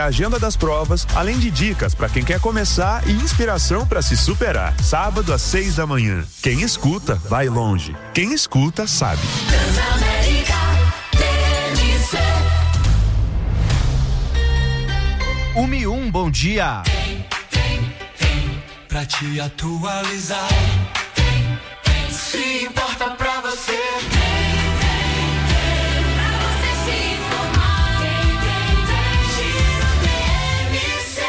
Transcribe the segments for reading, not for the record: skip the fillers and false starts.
A agenda das provas, além de dicas para quem quer começar e inspiração para se superar. Sábado às 6 da manhã. Quem escuta, vai longe. Quem escuta, sabe. Transamérica, TNC. 1:01, bom dia. Pra te atualizar, se importa pra você. Pra você se informar, Giro TNC.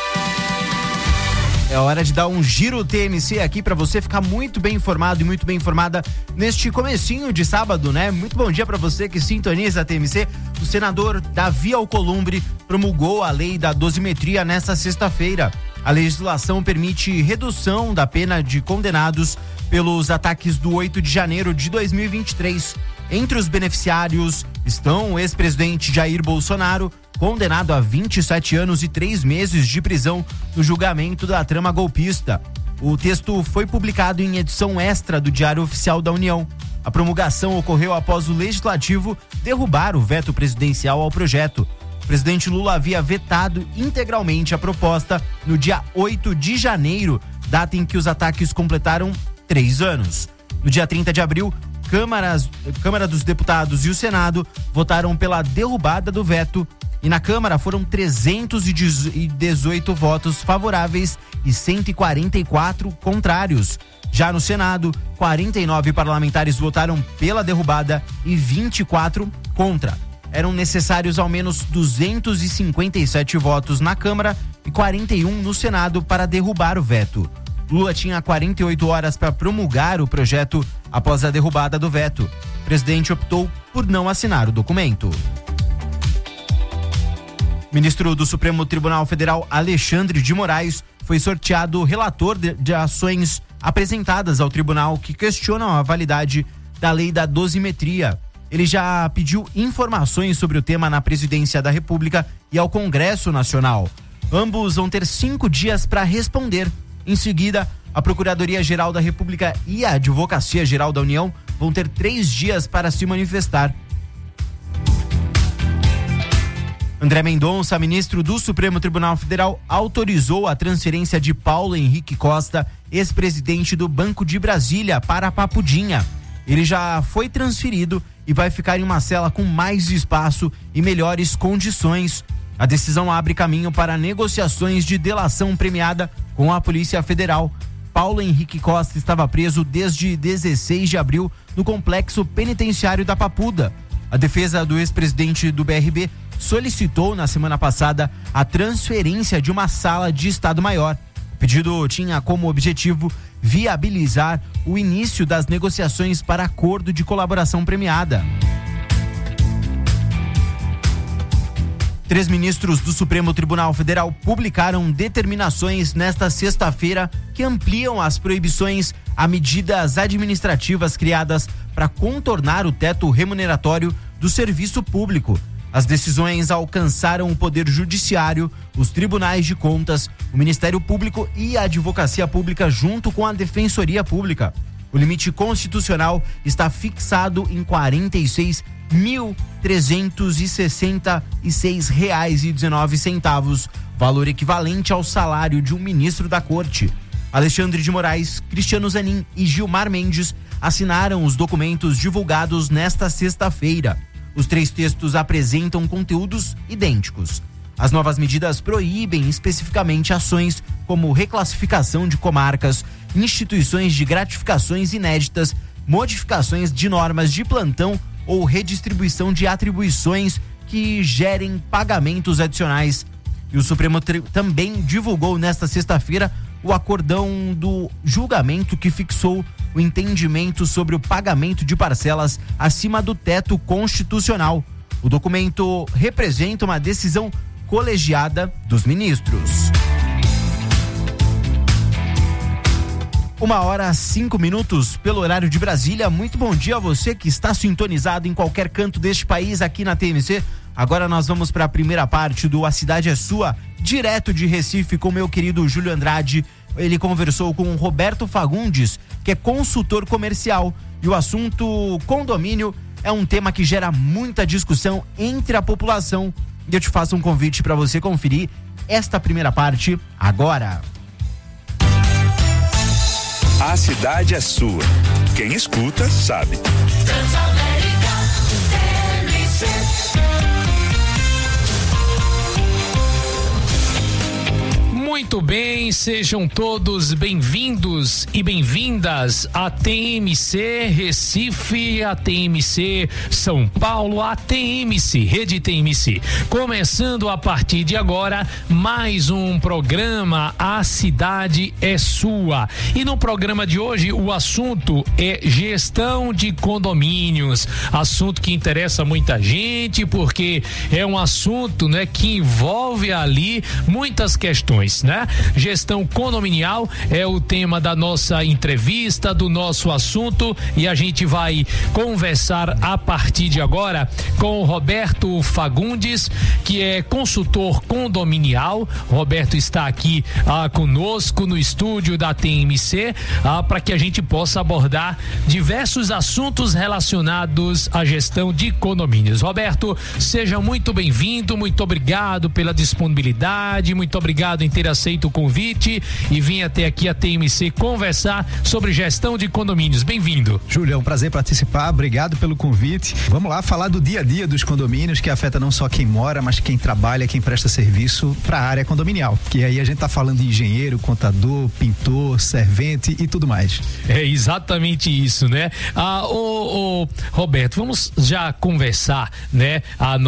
É hora de dar um giro TNC aqui pra você ficar muito bem informado e muito bem informada neste comecinho de sábado, né? Muito bom dia pra você que sintoniza a TNC. O senador Davi Alcolumbre promulgou a lei da dosimetria nesta sexta-feira. A legislação permite redução da pena de condenados pelos ataques do 8 de janeiro de 2023. Entre os beneficiários estão o ex-presidente Jair Bolsonaro, condenado a 27 anos e 3 meses de prisão no julgamento da trama golpista. O texto foi publicado em edição extra do Diário Oficial da União. A promulgação ocorreu após o Legislativo derrubar o veto presidencial ao projeto. O presidente Lula havia vetado integralmente a proposta no dia 8 de janeiro, data em que os ataques completaram 3 anos. No dia 30 de abril, Câmara dos Deputados e o Senado votaram pela derrubada do veto e na Câmara foram 318 votos favoráveis e 144 contrários. Já no Senado, 49 parlamentares votaram pela derrubada e 24 contra. Eram necessários ao menos 257 votos na Câmara e 41 no Senado para derrubar o veto. Lula tinha 48 horas para promulgar o projeto após a derrubada do veto. O presidente optou por não assinar o documento. Ministro do Supremo Tribunal Federal, Alexandre de Moraes, foi sorteado relator de ações apresentadas ao tribunal que questionam a validade da lei da dosimetria. Ele já pediu informações sobre o tema na Presidência da República e ao Congresso Nacional. Ambos vão ter 5 dias para responder. Em seguida, a Procuradoria-Geral da República e a Advocacia-Geral da União vão ter 3 dias para se manifestar. André Mendonça, ministro do Supremo Tribunal Federal, autorizou a transferência de Paulo Henrique Costa, ex-presidente do Banco de Brasília, para Papudinha. Ele já foi transferido e vai ficar em uma cela com mais espaço e melhores condições. A decisão abre caminho para negociações de delação premiada com a Polícia Federal. Paulo Henrique Costa estava preso desde 16 de abril no complexo penitenciário da Papuda. A defesa do ex-presidente do BRB solicitou na semana passada a transferência de uma sala de Estado-Maior. O pedido tinha como objetivo viabilizar o início das negociações para acordo de colaboração premiada. 3 ministros do Supremo Tribunal Federal publicaram determinações nesta sexta-feira que ampliam as proibições a medidas administrativas criadas para contornar o teto remuneratório do serviço público. As decisões alcançaram o Poder Judiciário, os Tribunais de Contas, o Ministério Público e a Advocacia Pública junto com a Defensoria Pública. O limite constitucional está fixado em R$ 46.366,19, valor equivalente ao salário de um ministro da Corte. Alexandre de Moraes, Cristiano Zanin e Gilmar Mendes assinaram os documentos divulgados nesta sexta-feira. Os 3 textos apresentam conteúdos idênticos. As novas medidas proíbem especificamente ações como reclassificação de comarcas, instituições de gratificações inéditas, modificações de normas de plantão ou redistribuição de atribuições que gerem pagamentos adicionais. E o Supremo também divulgou nesta sexta-feira o acordão do julgamento que fixou o entendimento sobre o pagamento de parcelas acima do teto constitucional. O documento representa uma decisão colegiada dos ministros. 1h05 pelo horário de Brasília. Muito bom dia a você que está sintonizado em qualquer canto deste país aqui na TMC. Agora nós vamos para a primeira parte do A Cidade é Sua, direto de Recife com meu querido Júlio Andrade. Ele conversou com o Roberto Fagundes, que é consultor comercial, e o assunto condomínio é um tema que gera muita discussão entre a população. E eu te faço um convite para você conferir esta primeira parte agora. A cidade é sua. Quem escuta, sabe. Transamérica TMC. Muito bem, sejam todos bem-vindos e bem-vindas a TMC Recife, a TMC São Paulo, a TMC, Rede TMC. Começando a partir de agora, mais um programa A Cidade é Sua. E no programa de hoje, o assunto é gestão de condomínios. Assunto que interessa muita gente, porque é um assunto, né, que envolve ali muitas questões, né? Gestão condominial é o tema da nossa entrevista, do nosso assunto, e a gente vai conversar a partir de agora com o Roberto Fagundes, que é consultor condominial. Roberto está aqui conosco no estúdio da TMC para que a gente possa abordar diversos assuntos relacionados à gestão de condomínios. Roberto, seja muito bem-vindo, muito obrigado pela disponibilidade, muito obrigado em ter aceito o convite e vim até aqui a TMC conversar sobre gestão de condomínios. Bem-vindo. Júlio, é um prazer participar, obrigado pelo convite. Vamos lá falar do dia a dia dos condomínios, que afeta não só quem mora, mas quem trabalha, quem presta serviço para a área condominial. Que aí a gente tá falando de engenheiro, contador, pintor, servente e tudo mais. É exatamente isso, né? Roberto, vamos já conversar, né?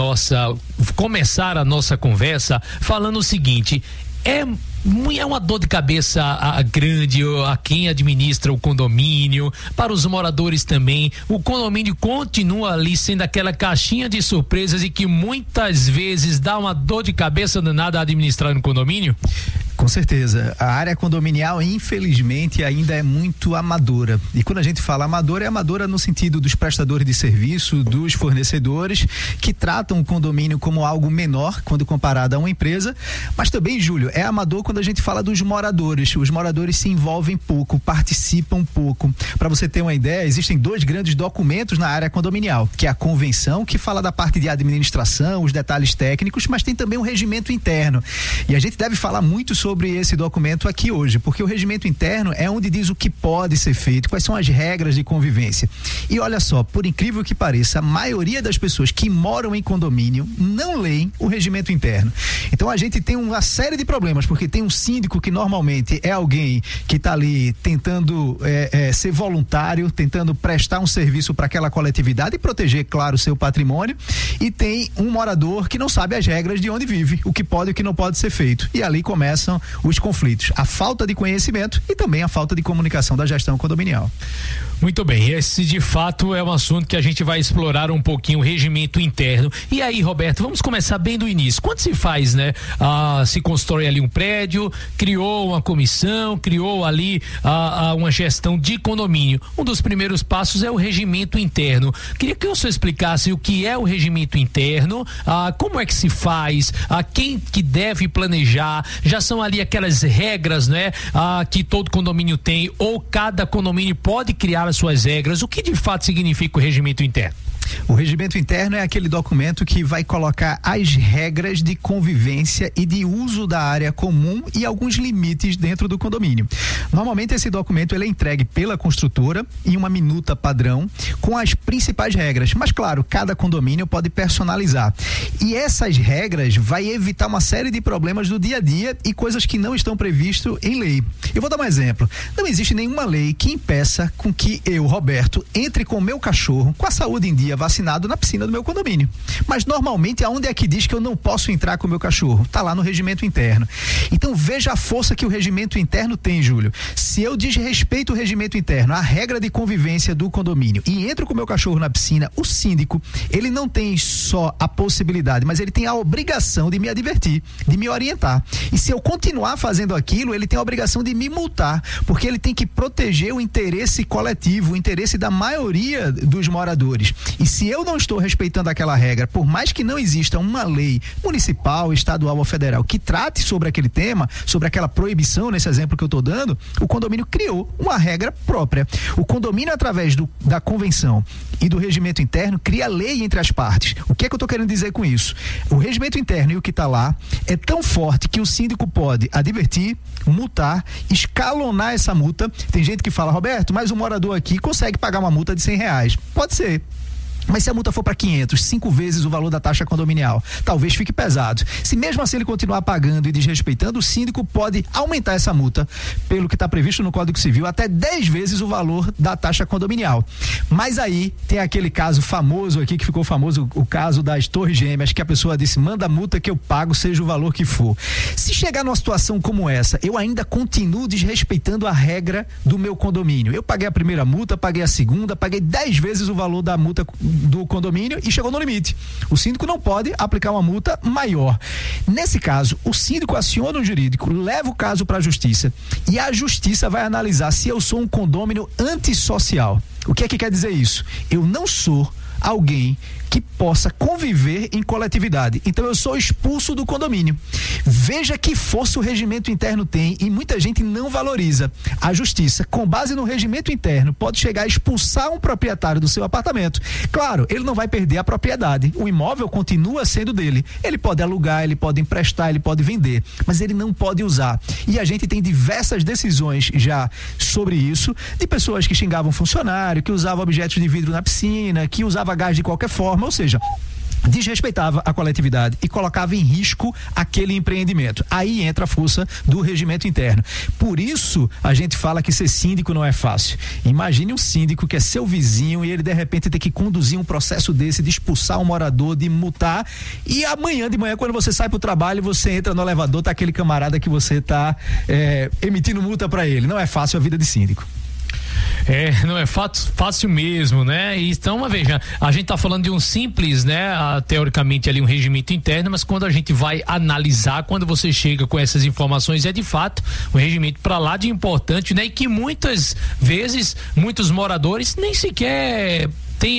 Começar a nossa conversa falando o seguinte: é uma dor de cabeça grande a quem administra o condomínio, para os moradores também. O condomínio continua ali sendo aquela caixinha de surpresas e que muitas vezes dá uma dor de cabeça danada a administrar no condomínio? Com certeza. A área condominial, infelizmente, ainda é muito amadora. E quando a gente fala amadora, é amadora no sentido dos prestadores de serviço, dos fornecedores, que tratam o condomínio como algo menor quando comparado a uma empresa. Mas também, Júlio, é amador quando a gente fala dos moradores. Os moradores se envolvem pouco, participam pouco. Para você ter uma ideia, existem 2 grandes documentos na área condominial, que é a convenção, que fala da parte de administração, os detalhes técnicos, mas tem também um regimento interno. E a gente deve falar muito sobre esse documento aqui hoje, porque o regimento interno é onde diz o que pode ser feito, quais são as regras de convivência. E olha só, por incrível que pareça, a maioria das pessoas que moram em condomínio não leem o regimento interno. Então a gente tem uma série de problemas, porque tem um síndico que normalmente é alguém que está ali tentando ser voluntário, tentando prestar um serviço para aquela coletividade e proteger, claro, o seu patrimônio, e tem um morador que não sabe as regras de onde vive, o que pode e o que não pode ser feito. E ali começam os conflitos, a falta de conhecimento e também a falta de comunicação da gestão condominial. Muito bem, esse de fato é um assunto que a gente vai explorar um pouquinho, o regimento interno. E aí, Roberto, vamos começar bem do início. Quando se faz, né? Se constrói ali um prédio, criou uma comissão, criou ali uma gestão de condomínio. Um dos primeiros passos é o regimento interno. Queria que o senhor explicasse o que é o regimento interno, como é que se faz, quem que deve planejar, já são ali aquelas regras, né? Que todo condomínio tem, ou cada condomínio pode criar as suas regras. O que de fato significa o regimento interno? O regimento interno é aquele documento que vai colocar as regras de convivência e de uso da área comum e alguns limites dentro do condomínio. Normalmente esse documento ele é entregue pela construtora em uma minuta padrão com as principais regras, mas claro, cada condomínio pode personalizar. E essas regras vai evitar uma série de problemas do dia a dia e coisas que não estão previstas em lei. Eu vou dar um exemplo. Não existe nenhuma lei que impeça com que eu, Roberto, entre com o meu cachorro com a saúde em dia, vacinado, na piscina do meu condomínio. Mas normalmente aonde é que diz que eu não posso entrar com o meu cachorro? Tá lá no regimento interno. Então veja a força que o regimento interno tem, Júlio. Se eu desrespeito o regimento interno, a regra de convivência do condomínio e entro com o meu cachorro na piscina, o síndico, ele não tem só a possibilidade, mas ele tem a obrigação de me advertir, de me orientar. E se eu continuar fazendo aquilo, ele tem a obrigação de me multar, porque ele tem que proteger o interesse coletivo, o interesse da maioria dos moradores. E se eu não estou respeitando aquela regra, por mais que não exista uma lei municipal, estadual ou federal que trate sobre aquele tema, sobre aquela proibição, nesse exemplo que eu estou dando, o condomínio criou uma regra própria. O condomínio, através da convenção e do regimento interno, cria lei entre as partes. O que é que eu estou querendo dizer com isso? O regimento interno e o que está lá é tão forte que o síndico pode advertir, multar, escalonar essa multa. Tem gente que fala, Roberto, mas o morador aqui consegue pagar uma multa de R$100. Pode ser. Mas se a multa for para 500, 5 vezes o valor da taxa condominial, talvez fique pesado. Se mesmo assim ele continuar pagando e desrespeitando, o síndico pode aumentar essa multa, pelo que está previsto no Código Civil, até 10 vezes o valor da taxa condominial. Mas aí tem aquele caso famoso aqui, que ficou famoso, o caso das Torres Gêmeas, que a pessoa disse, manda a multa que eu pago, seja o valor que for. Se chegar numa situação como essa, eu ainda continuo desrespeitando a regra do meu condomínio. Eu paguei a primeira multa, paguei a segunda, paguei 10 vezes o valor da multa do condomínio e chegou no limite. O síndico não pode aplicar uma multa maior. Nesse caso, o síndico aciona o jurídico, leva o caso para a justiça e a justiça vai analisar se eu sou um condômino antissocial. O que é que quer dizer isso? Eu não sou alguém que possa conviver em coletividade. Então eu sou expulso do condomínio. Veja que força o regimento interno tem e muita gente não valoriza. A justiça, com base no regimento interno, pode chegar a expulsar um proprietário do seu apartamento. Claro, ele não vai perder a propriedade. O imóvel continua sendo dele. Ele pode alugar, ele pode emprestar, ele pode vender, mas ele não pode usar. E a gente tem diversas decisões já sobre isso, de pessoas que xingavam funcionário, que usavam objetos de vidro na piscina, que usava gás de qualquer forma, ou seja, desrespeitava a coletividade e colocava em risco aquele empreendimento. Aí entra a força do regimento interno. Por isso, a gente fala que ser síndico não é fácil. Imagine um síndico que é seu vizinho e ele de repente tem que conduzir um processo desse, de expulsar um morador, de multar, e amanhã de manhã, quando você sai pro trabalho, você entra no elevador, tá aquele camarada que você tá emitindo multa para ele. Não é fácil a vida de síndico. Não é fácil mesmo, né? Então, veja, a gente tá falando de um simples, né? Teoricamente ali um regimento interno, mas quando a gente vai analisar, quando você chega com essas informações, é de fato um regimento para lá de importante, né? E que muitas vezes, muitos moradores nem sequer tem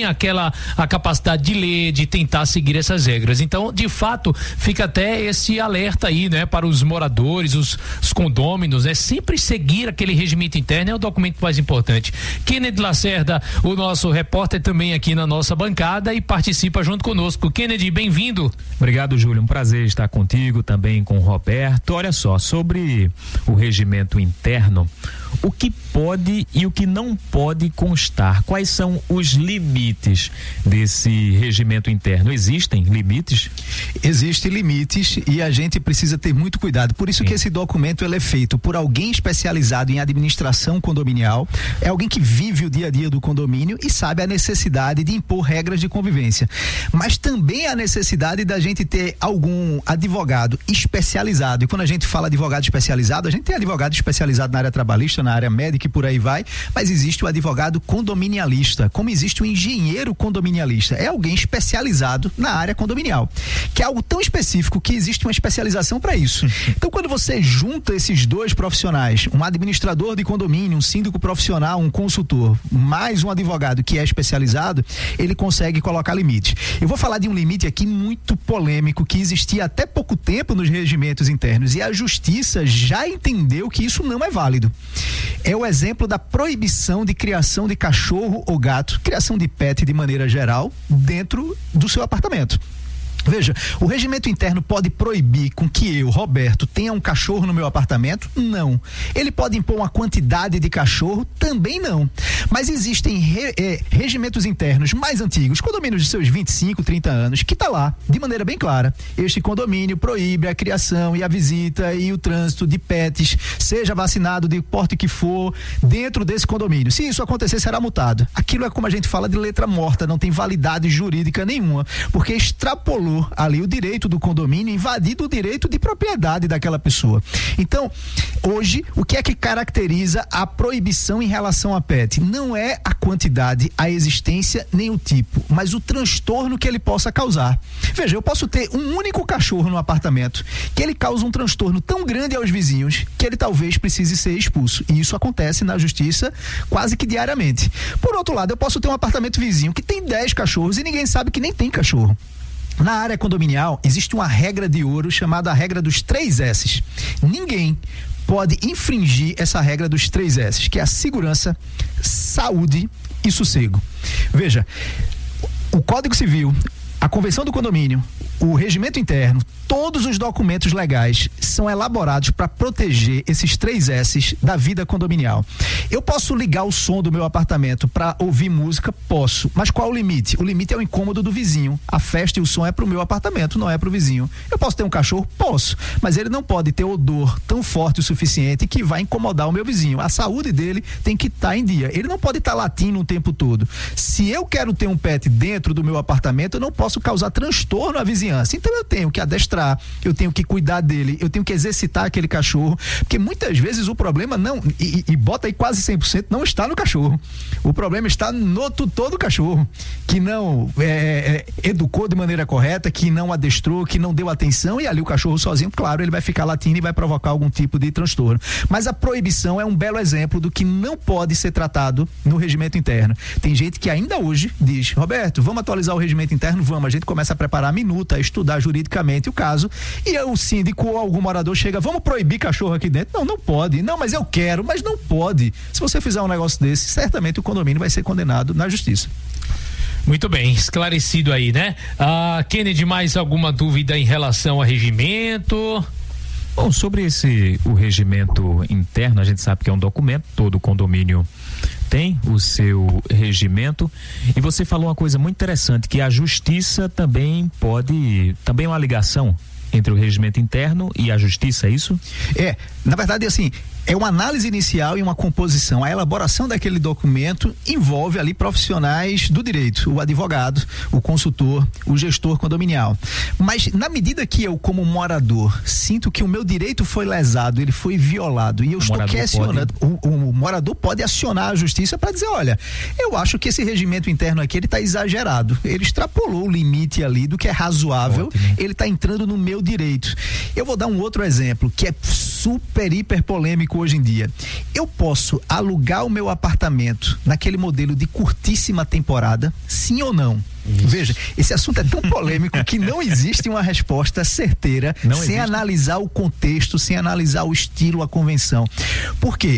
a capacidade de ler, de tentar seguir essas regras. Então, de fato, fica até esse alerta aí, né, para os moradores, os condôminos, né, sempre seguir aquele regimento interno é o documento mais importante. Kennedy Lacerda, o nosso repórter, também aqui na nossa bancada e participa junto conosco. Kennedy, bem-vindo. Obrigado, Júlio, um prazer estar contigo, também com o Roberto. Olha só, sobre o regimento interno, o que pode e o que não pode constar? Quais são os limites desse regimento interno? Existem limites? Existem limites e a gente precisa ter muito cuidado. Por isso que esse documento ele é feito por alguém especializado em administração condominial, é alguém que vive o dia a dia do condomínio e sabe a necessidade de impor regras de convivência. Mas também a necessidade da gente ter algum advogado especializado. E quando a gente fala advogado especializado, a gente tem advogado especializado na área trabalhista, na área médica e por aí vai, mas existe o advogado condominialista, como existe o engenheiro condominialista. É alguém especializado na área condominial, que é algo tão específico que existe uma especialização para isso. Então, quando você junta esses dois profissionais, um administrador de condomínio, um síndico profissional, um consultor, mais um advogado que é especializado, ele consegue colocar limites. Eu vou falar de um limite aqui muito polêmico que existia até pouco tempo nos regimentos internos e a justiça já entendeu que isso não é válido. É o exemplo da proibição de criação de cachorro ou gato, criação de pet de maneira geral, dentro do seu apartamento. Veja, o regimento interno pode proibir com que eu, Roberto, tenha um cachorro no meu apartamento? Não. Ele pode impor uma quantidade de cachorro? Também não. Mas existem regimentos internos mais antigos, condomínios de seus 25, 30 anos, que está lá, de maneira bem clara. Este condomínio proíbe a criação e a visita e o trânsito de pets, seja vacinado de porte que for, dentro desse condomínio. Se isso acontecer, será multado. Aquilo é como a gente fala de letra morta, não tem validade jurídica nenhuma, porque extrapolou morador ali, o direito do condomínio, invadido o direito de propriedade daquela pessoa. Então, hoje, o que é que caracteriza a proibição em relação a pet? Não é a quantidade, a existência, nem o tipo, mas o transtorno que ele possa causar. Veja, eu posso ter um único cachorro no apartamento que ele causa um transtorno tão grande aos vizinhos que ele talvez precise ser expulso. E isso acontece na justiça quase que diariamente. Por outro lado, eu posso ter um apartamento vizinho que tem 10 cachorros e ninguém sabe que nem tem cachorro. Na área condominial, existe uma regra de ouro chamada a regra dos 3 S's. Ninguém pode infringir essa regra dos 3 S's, que é a segurança, saúde e sossego. Veja, o Código Civil, a Convenção do Condomínio, o regimento interno, todos os documentos legais são elaborados para proteger esses 3 S's da vida condominial. Eu posso ligar o som do meu apartamento para ouvir música? Posso. Mas qual o limite? O limite é o incômodo do vizinho. A festa e o som é para o meu apartamento, não é para o vizinho. Eu posso ter um cachorro? Posso. Mas ele não pode ter odor tão forte o suficiente que vai incomodar o meu vizinho. A saúde dele tem que estar em dia. Ele não pode estar latindo o tempo todo. Se eu quero ter um pet dentro do meu apartamento, eu não posso causar transtorno à vizinhança. Então eu tenho que adestrar, eu tenho que cuidar dele, eu tenho que exercitar aquele cachorro, porque muitas vezes o problema não, e bota aí quase 100%, não está no cachorro. O problema está no tutor do cachorro, que não educou de maneira correta, que não adestrou, que não deu atenção, e ali o cachorro sozinho, claro, ele vai ficar latindo e vai provocar algum tipo de transtorno. Mas a proibição é um belo exemplo do que não pode ser tratado no regimento interno. Tem gente que ainda hoje diz: Roberto, vamos atualizar o regimento interno? Vamos. A gente começa a preparar a minuta, a estudar juridicamente o caso, e o síndico ou algum morador chega: vamos proibir cachorro aqui dentro? Não pode. Não, mas eu quero, mas não pode. Se você fizer um negócio desse, certamente o condomínio vai ser condenado na justiça. Muito bem, esclarecido aí, né? Kennedy, mais alguma dúvida em relação ao regimento? Bom, sobre o regimento interno, a gente sabe que é um documento, todo condomínio tem o seu regimento, e você falou uma coisa muito interessante, que a justiça também é uma ligação entre o regimento interno e a justiça, é isso? Na verdade, assim, é uma análise inicial e uma composição. A elaboração daquele documento envolve ali profissionais do direito, o advogado, o consultor, o gestor condominial. Mas na medida que eu, como morador, sinto que o meu direito foi lesado, ele foi violado, e eu estou questionando, o morador pode acionar a justiça para dizer: olha, eu acho que esse regimento interno aqui, ele está exagerado, ele extrapolou o limite ali do que é razoável. Ótimo. Ele está entrando no meu direito. Eu vou dar um outro exemplo que é super, hiper polêmico hoje em dia. Eu posso alugar o meu apartamento naquele modelo de curtíssima temporada, sim ou não? Isso. Veja, esse assunto é tão polêmico que não existe uma resposta certeira sem analisar o contexto, sem analisar o estilo, a convenção. Por quê?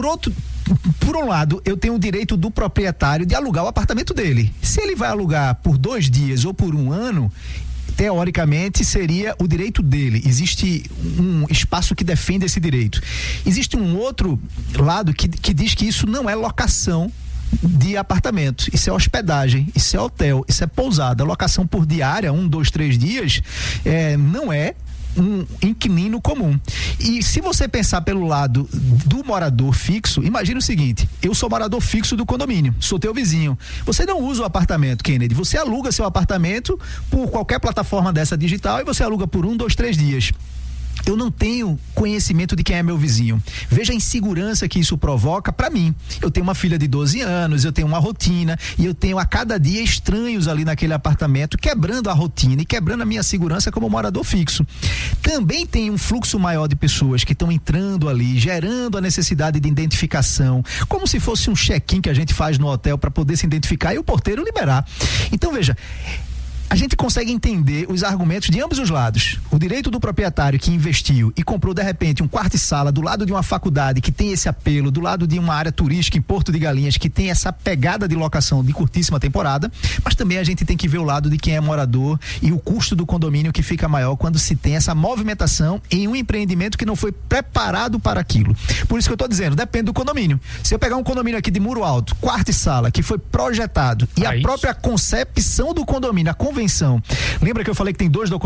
Por um lado, eu tenho o direito do proprietário de alugar o apartamento dele. Se ele vai alugar por 2 dias ou por 1 ano, teoricamente seria o direito dele. Existe um espaço que defende esse direito. Existe um outro lado que diz que isso não é locação de apartamento, isso é hospedagem, isso é hotel, isso é pousada. Locação por diária, 1, 2, 3 dias, não é um inquilino comum. E se você pensar pelo lado do morador fixo, imagine o seguinte: eu sou morador fixo do condomínio, sou teu vizinho. Você não usa o apartamento, Kennedy, você aluga seu apartamento por qualquer plataforma dessa digital e você aluga por 1, 2, 3 dias. Eu não tenho conhecimento de quem é meu vizinho. Veja a insegurança que isso provoca para mim. Eu tenho uma filha de 12 anos, eu tenho uma rotina e eu tenho a cada dia estranhos ali naquele apartamento, quebrando a rotina e quebrando a minha segurança como morador fixo. Também tem um fluxo maior de pessoas que estão entrando ali, gerando a necessidade de identificação, como se fosse um check-in que a gente faz no hotel para poder se identificar e o porteiro liberar. Então, veja, a gente consegue entender os argumentos de ambos os lados. O direito do proprietário que investiu e comprou de repente um quarto e sala do lado de uma faculdade que tem esse apelo, do lado de uma área turística em Porto de Galinhas que tem essa pegada de locação de curtíssima temporada, mas também a gente tem que ver o lado de quem é morador e o custo do condomínio que fica maior quando se tem essa movimentação em um empreendimento que não foi preparado para aquilo. Por isso que eu estou dizendo, depende do condomínio. Se eu pegar um condomínio aqui de muro alto, quarto e sala, que foi projetado e a própria concepção do condomínio, a convenção convenção. Lembra que eu falei que tem dois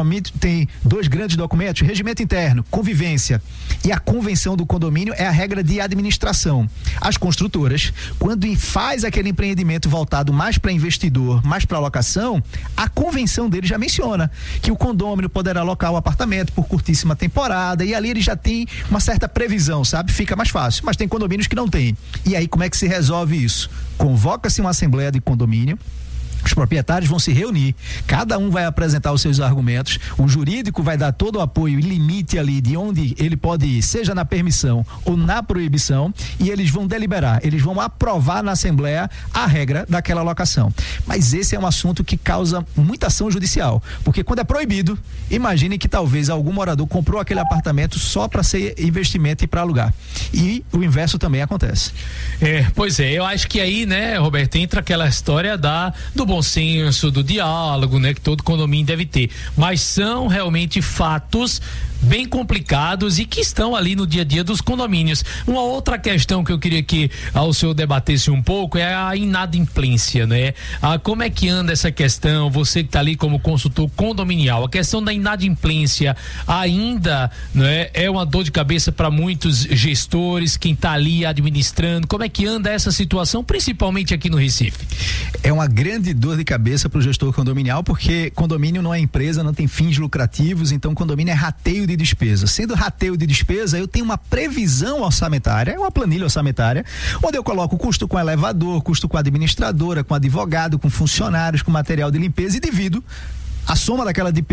grandes documentos? Regimento interno, convivência, e a convenção do condomínio é a regra de administração. As construtoras, quando faz aquele empreendimento voltado mais para investidor, mais para locação, a convenção dele já menciona que o condômino poderá alocar o apartamento por curtíssima temporada, e ali ele já tem uma certa previsão, sabe? Fica mais fácil. Mas tem condomínios que não tem. E aí como é que se resolve isso? Convoca-se uma assembleia de condomínio, os proprietários vão se reunir, cada um vai apresentar os seus argumentos, o jurídico vai dar todo o apoio e limite ali de onde ele pode ir, seja na permissão ou na proibição, e eles vão deliberar, eles vão aprovar na Assembleia a regra daquela locação. Mas esse é um assunto que causa muita ação judicial, porque quando é proibido, imagine que talvez algum morador comprou aquele apartamento só para ser investimento e para alugar. E o inverso também acontece. Pois é, eu acho que aí, né, Roberto, entra aquela história do bom senso, do diálogo, né, que todo condomínio deve ter, mas são realmente fatos bem complicados e que estão ali no dia a dia dos condomínios. Uma outra questão que eu queria que o senhor debatesse um pouco é a inadimplência, né? Como é que anda essa questão? Você que está ali como consultor condominial, a questão da inadimplência ainda, né, é uma dor de cabeça para muitos gestores, quem está ali administrando. Como é que anda essa situação, principalmente aqui no Recife? É uma grande dor de cabeça para o gestor condominial, porque condomínio não é empresa, não tem fins lucrativos, então condomínio é rateio de despesa. Sendo rateio de despesa, eu tenho uma previsão orçamentária, uma planilha orçamentária, onde eu coloco custo com elevador, custo com administradora, com advogado, com funcionários, com material de limpeza e divido a soma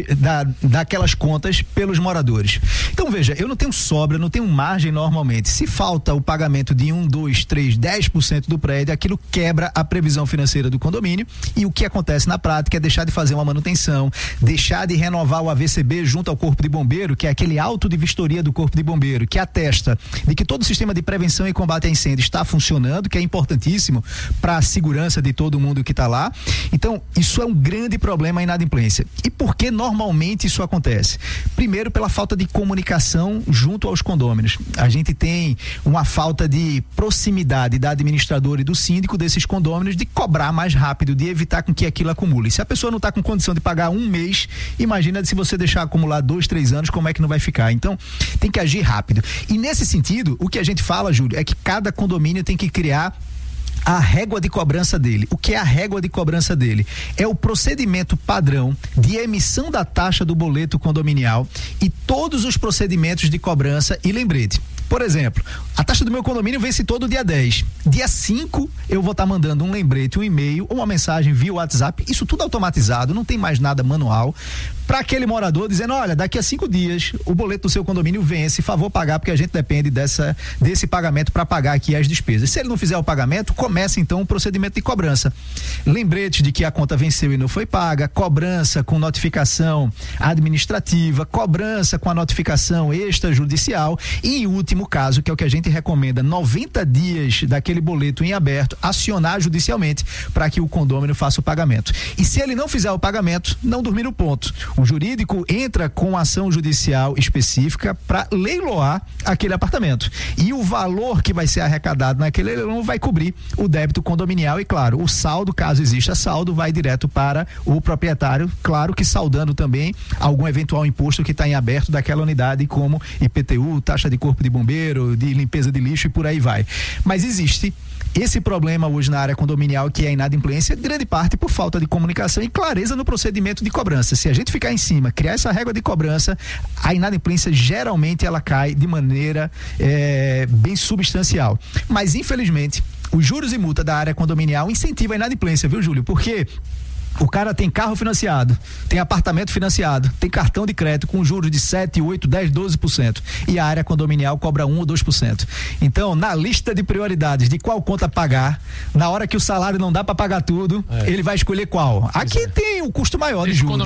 daquelas contas pelos moradores. Então veja, eu não tenho sobra, não tenho margem normalmente. Se falta o pagamento de 1, 2, 3, 10% do prédio, aquilo quebra a previsão financeira do condomínio, e o que acontece na prática é deixar de fazer uma manutenção, deixar de renovar o AVCB junto ao Corpo de Bombeiro, que é aquele auto de vistoria do Corpo de Bombeiro, que atesta de que todo o sistema de prevenção e combate a incêndio está funcionando, que é importantíssimo para a segurança de todo mundo que está lá. Então, isso é um grande problema, a inadimplência. E por que normalmente isso acontece? Primeiro, pela falta de comunicação junto aos condôminos. A gente tem uma falta de proximidade da administradora e do síndico desses condôminos de cobrar mais rápido, de evitar com que aquilo acumule. Se a pessoa não está com condição de pagar um mês, imagina se você deixar acumular 2, 3 anos, como é que não vai ficar? Então, tem que agir rápido. E nesse sentido, o que a gente fala, Júlio, é que cada condomínio tem que criar a régua de cobrança dele. O que é a régua de cobrança dele? É o procedimento padrão de emissão da taxa do boleto condominial e todos os procedimentos de cobrança e lembrete. Por exemplo, a taxa do meu condomínio vence todo dia 10. Dia 5, eu vou estar mandando um lembrete, um e-mail, uma mensagem via WhatsApp, isso tudo automatizado, não tem mais nada manual, para aquele morador dizendo, olha, daqui a 5 dias o boleto do seu condomínio vence, favor pagar, porque a gente depende desse pagamento para pagar aqui as despesas. Se ele não fizer o pagamento, começa então o procedimento de cobrança. Lembrete de que a conta venceu e não foi paga, cobrança com notificação administrativa, cobrança com a notificação extrajudicial e, em último caso, que é o que a gente recomenda, 90 dias daquele boleto em aberto, acionar judicialmente para que o condômino faça o pagamento. E se ele não fizer o pagamento, não dormir no ponto. O jurídico entra com ação judicial específica para leiloar aquele apartamento. E o valor que vai ser arrecadado naquele leilão vai cobrir o débito condominial e, claro, o saldo, caso exista saldo, vai direto para o proprietário, claro que saldando também algum eventual imposto que está em aberto daquela unidade, como IPTU, taxa de corpo de bombeiro, de limpeza de lixo e por aí vai. Mas existe esse problema hoje na área condominial, que é a inadimplência, grande parte por falta de comunicação e clareza no procedimento de cobrança. Se a gente ficar em cima, criar essa régua de cobrança, a inadimplência geralmente ela cai de maneira bem substancial. Mas infelizmente, os juros e multa da área condominial incentivam a inadimplência, viu, Júlio? Porque o cara tem carro financiado, tem apartamento financiado, tem cartão de crédito com juros de 7, 8, 10, 12%. E a área condominial cobra 1 ou 2%. Então, na lista de prioridades de qual conta pagar, na hora que o salário não dá para pagar tudo, ele vai escolher qual. Aqui tem o custo maior de juros.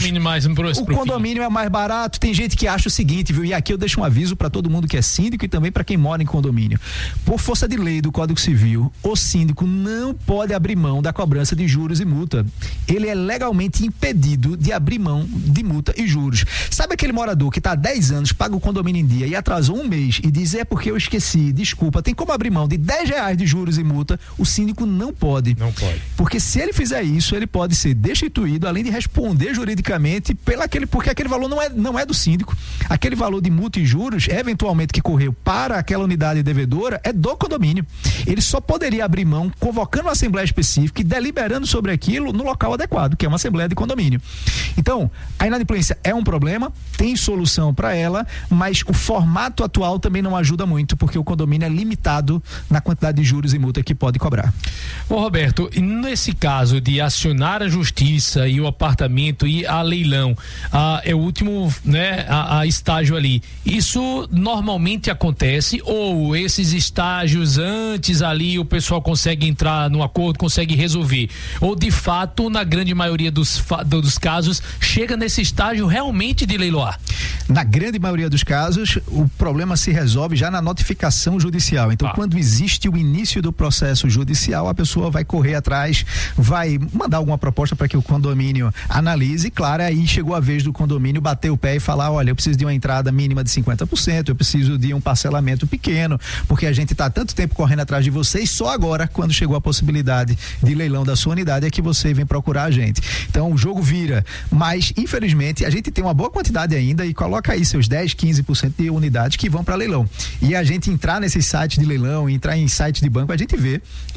O condomínio é mais barato. Tem gente que acha o seguinte, viu? E aqui eu deixo um aviso para todo mundo que é síndico e também para quem mora em condomínio. Por força de lei do Código Civil, o síndico não pode abrir mão da cobrança de juros e multa. Ele é legalmente impedido de abrir mão de multa e juros. Sabe aquele morador que está há 10 anos, paga o condomínio em dia e atrasou um mês e diz, é porque eu esqueci, desculpa, tem como abrir mão de R$10 de juros e multa? O síndico não pode. Não pode. Porque se ele fizer isso, ele pode ser destituído, além de responder juridicamente porque aquele valor não é do síndico. Aquele valor de multa e juros, eventualmente que correu para aquela unidade devedora, é do condomínio. Ele só poderia abrir mão convocando uma assembleia específica e deliberando sobre aquilo no local adequado, que é uma assembleia de condomínio. Então, a inadimplência é um problema, tem solução para ela, mas o formato atual também não ajuda muito, porque o condomínio é limitado na quantidade de juros e multa que pode cobrar. Ô Roberto, nesse caso de acionar a justiça e o apartamento ir a leilão, é o último, né, a estágio ali, isso normalmente acontece ou esses estágios antes ali o pessoal consegue entrar no acordo, consegue resolver, ou de fato na grande maioria dos casos chega nesse estágio realmente de leiloar? Na grande maioria dos casos o problema se resolve já na notificação judicial. Então quando existe o início do processo judicial, a pessoa vai correr atrás, vai mandar alguma proposta para que o condomínio analise, claro, aí chegou a vez do condomínio bater o pé e falar, olha, eu preciso de uma entrada mínima de 50%, eu preciso de um parcelamento pequeno, porque a gente está tanto tempo correndo atrás de vocês, só agora, quando chegou a possibilidade de leilão da sua unidade, é que você vem procurar a gente. Então o jogo vira, mas infelizmente a gente tem uma boa quantidade ainda e coloca aí seus 10, 15% de unidades que vão para leilão. E a gente entrar nesses sites de leilão, entrar em sites de banco, a gente vê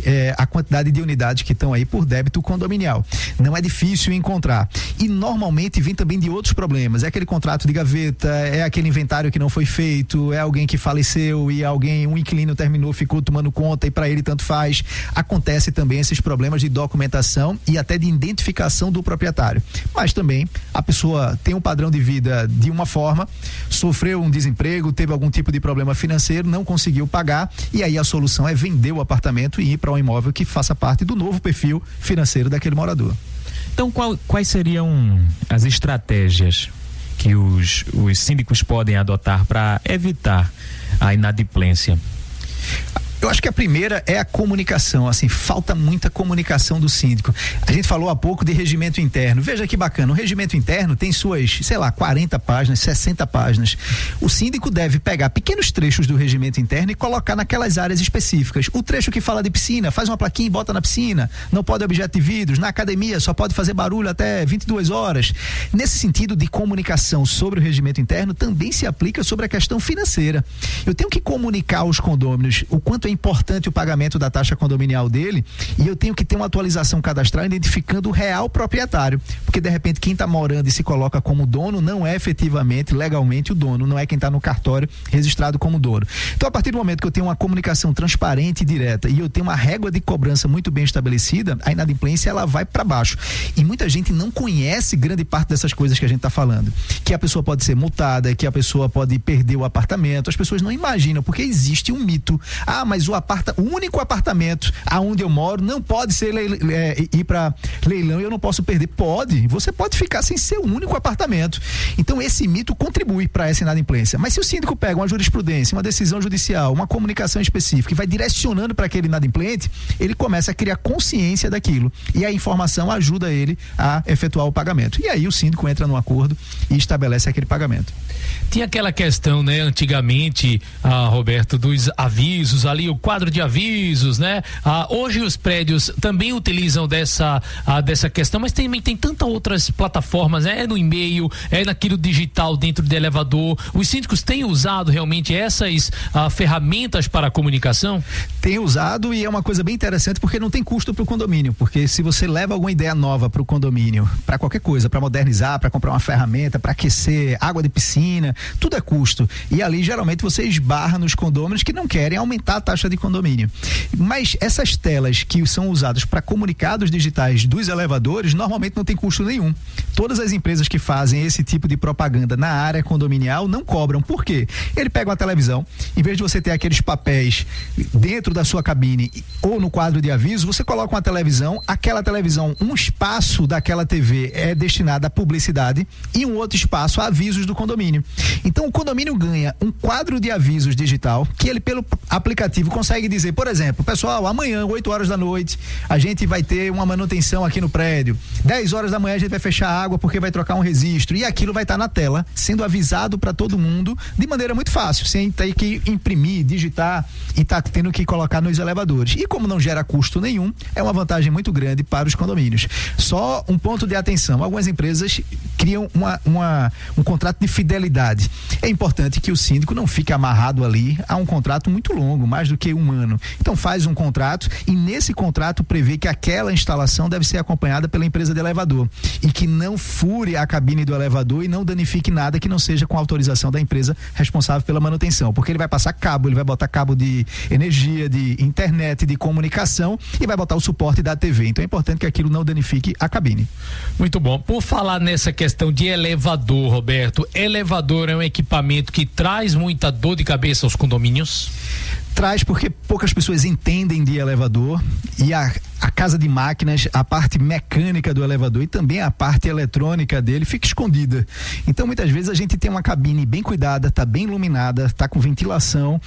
a quantidade de unidades que estão aí por débito condominial. Não é difícil encontrar. E normalmente vem também de outros problemas. É aquele contrato de gaveta, é aquele inventário que não foi feito, é alguém que faleceu e um inquilino terminou, ficou tomando conta e para ele tanto faz. Acontece também esses problemas de documentação e até de identificação do proprietário. Mas também a pessoa tem um padrão de vida de uma forma, sofreu um desemprego, teve algum tipo de problema financeiro, não conseguiu pagar e aí a solução é vender o apartamento e ir para um imóvel que faça parte do novo perfil financeiro daquele morador. Então, quais seriam as estratégias que os síndicos podem adotar para evitar a inadimplência? Eu acho que a primeira é a comunicação, assim, falta muita comunicação do síndico. A gente falou há pouco de regimento interno. Veja que bacana, o regimento interno tem suas, 40 páginas, 60 páginas. O síndico deve pegar pequenos trechos do regimento interno e colocar naquelas áreas específicas. O trecho que fala de piscina, faz uma plaquinha e bota na piscina. Não pode objeto de vidros. Na academia só pode fazer barulho até 22 horas. Nesse sentido de comunicação sobre o regimento interno, também se aplica sobre a questão financeira. Eu tenho que comunicar aos condôminos o quanto é importante o pagamento da taxa condominial dele e eu tenho que ter uma atualização cadastral identificando o real proprietário, porque de repente quem está morando e se coloca como dono não é efetivamente, legalmente o dono, não é quem está no cartório registrado como dono. Então a partir do momento que eu tenho uma comunicação transparente e direta e eu tenho uma régua de cobrança muito bem estabelecida, a inadimplência ela vai para baixo e muita gente não conhece grande parte dessas coisas que a gente está falando, que a pessoa pode ser multada, que a pessoa pode perder o apartamento, as pessoas não imaginam, porque existe um mito, mas o único apartamento aonde eu moro não pode ser ir para leilão e eu não posso perder. Pode, você pode ficar sem ser o único apartamento. Então esse mito contribui para essa inadimplência. Mas se o síndico pega uma jurisprudência, uma decisão judicial, uma comunicação específica e vai direcionando para aquele inadimplente, ele começa a criar consciência daquilo e a informação ajuda ele a efetuar o pagamento. E aí o síndico entra num acordo e estabelece aquele pagamento. Tinha aquela questão, né, antigamente, Roberto, dos avisos ali, o quadro de avisos, né? Hoje os prédios também utilizam dessa questão, mas também tem tantas outras plataformas, né? É no e-mail, é naquilo digital dentro do elevador. Os síndicos têm usado realmente essas ferramentas para a comunicação? Tem usado e é uma coisa bem interessante porque não tem custo para o condomínio, porque se você leva alguma ideia nova para o condomínio, para qualquer coisa, para modernizar, para comprar uma ferramenta, para aquecer, água de piscina, tudo é custo. E ali geralmente você esbarra nos condôminos que não querem aumentar a taxa de condomínio. Mas essas telas que são usadas para comunicados digitais dos elevadores normalmente não tem custo nenhum. Todas as empresas que fazem esse tipo de propaganda na área condominial não cobram. Por quê? Ele pega uma televisão, em vez de você ter aqueles papéis dentro da sua cabine ou no quadro de aviso, você coloca uma televisão, aquela televisão, um espaço daquela TV é destinado à publicidade e um outro espaço a avisos do condomínio. Então o condomínio ganha um quadro de avisos digital que ele pelo aplicativo consegue dizer, por exemplo, pessoal, amanhã 8 horas da noite a gente vai ter uma manutenção aqui no prédio, 10 horas da manhã a gente vai fechar a água porque vai trocar um registro, e aquilo vai estar na tela sendo avisado para todo mundo de maneira muito fácil, sem ter que imprimir, digitar e tá tendo que colocar nos elevadores. E como não gera custo nenhum, é uma vantagem muito grande para os condomínios. Só um ponto de atenção, algumas empresas criam um contrato de fidelidade. É importante que o síndico não fique amarrado ali a um contrato muito longo, mais do que um ano. Então faz um contrato e nesse contrato prevê que aquela instalação deve ser acompanhada pela empresa de elevador e que não fure a cabine do elevador e não danifique nada que não seja com autorização da empresa responsável pela manutenção, porque ele vai passar cabo, ele vai botar cabo de energia, de internet, de comunicação e vai botar o suporte da TV. Então é importante que aquilo não danifique a cabine. Muito bom. Por falar nessa questão de elevador, Roberto, elevador é um equipamento que traz muita dor de cabeça aos condomínios? Traz, porque poucas pessoas entendem de elevador e a casa de máquinas, a parte mecânica do elevador e também a parte eletrônica dele fica escondida. Então muitas vezes a gente tem uma cabine bem cuidada, tá bem iluminada, tá com ventilação,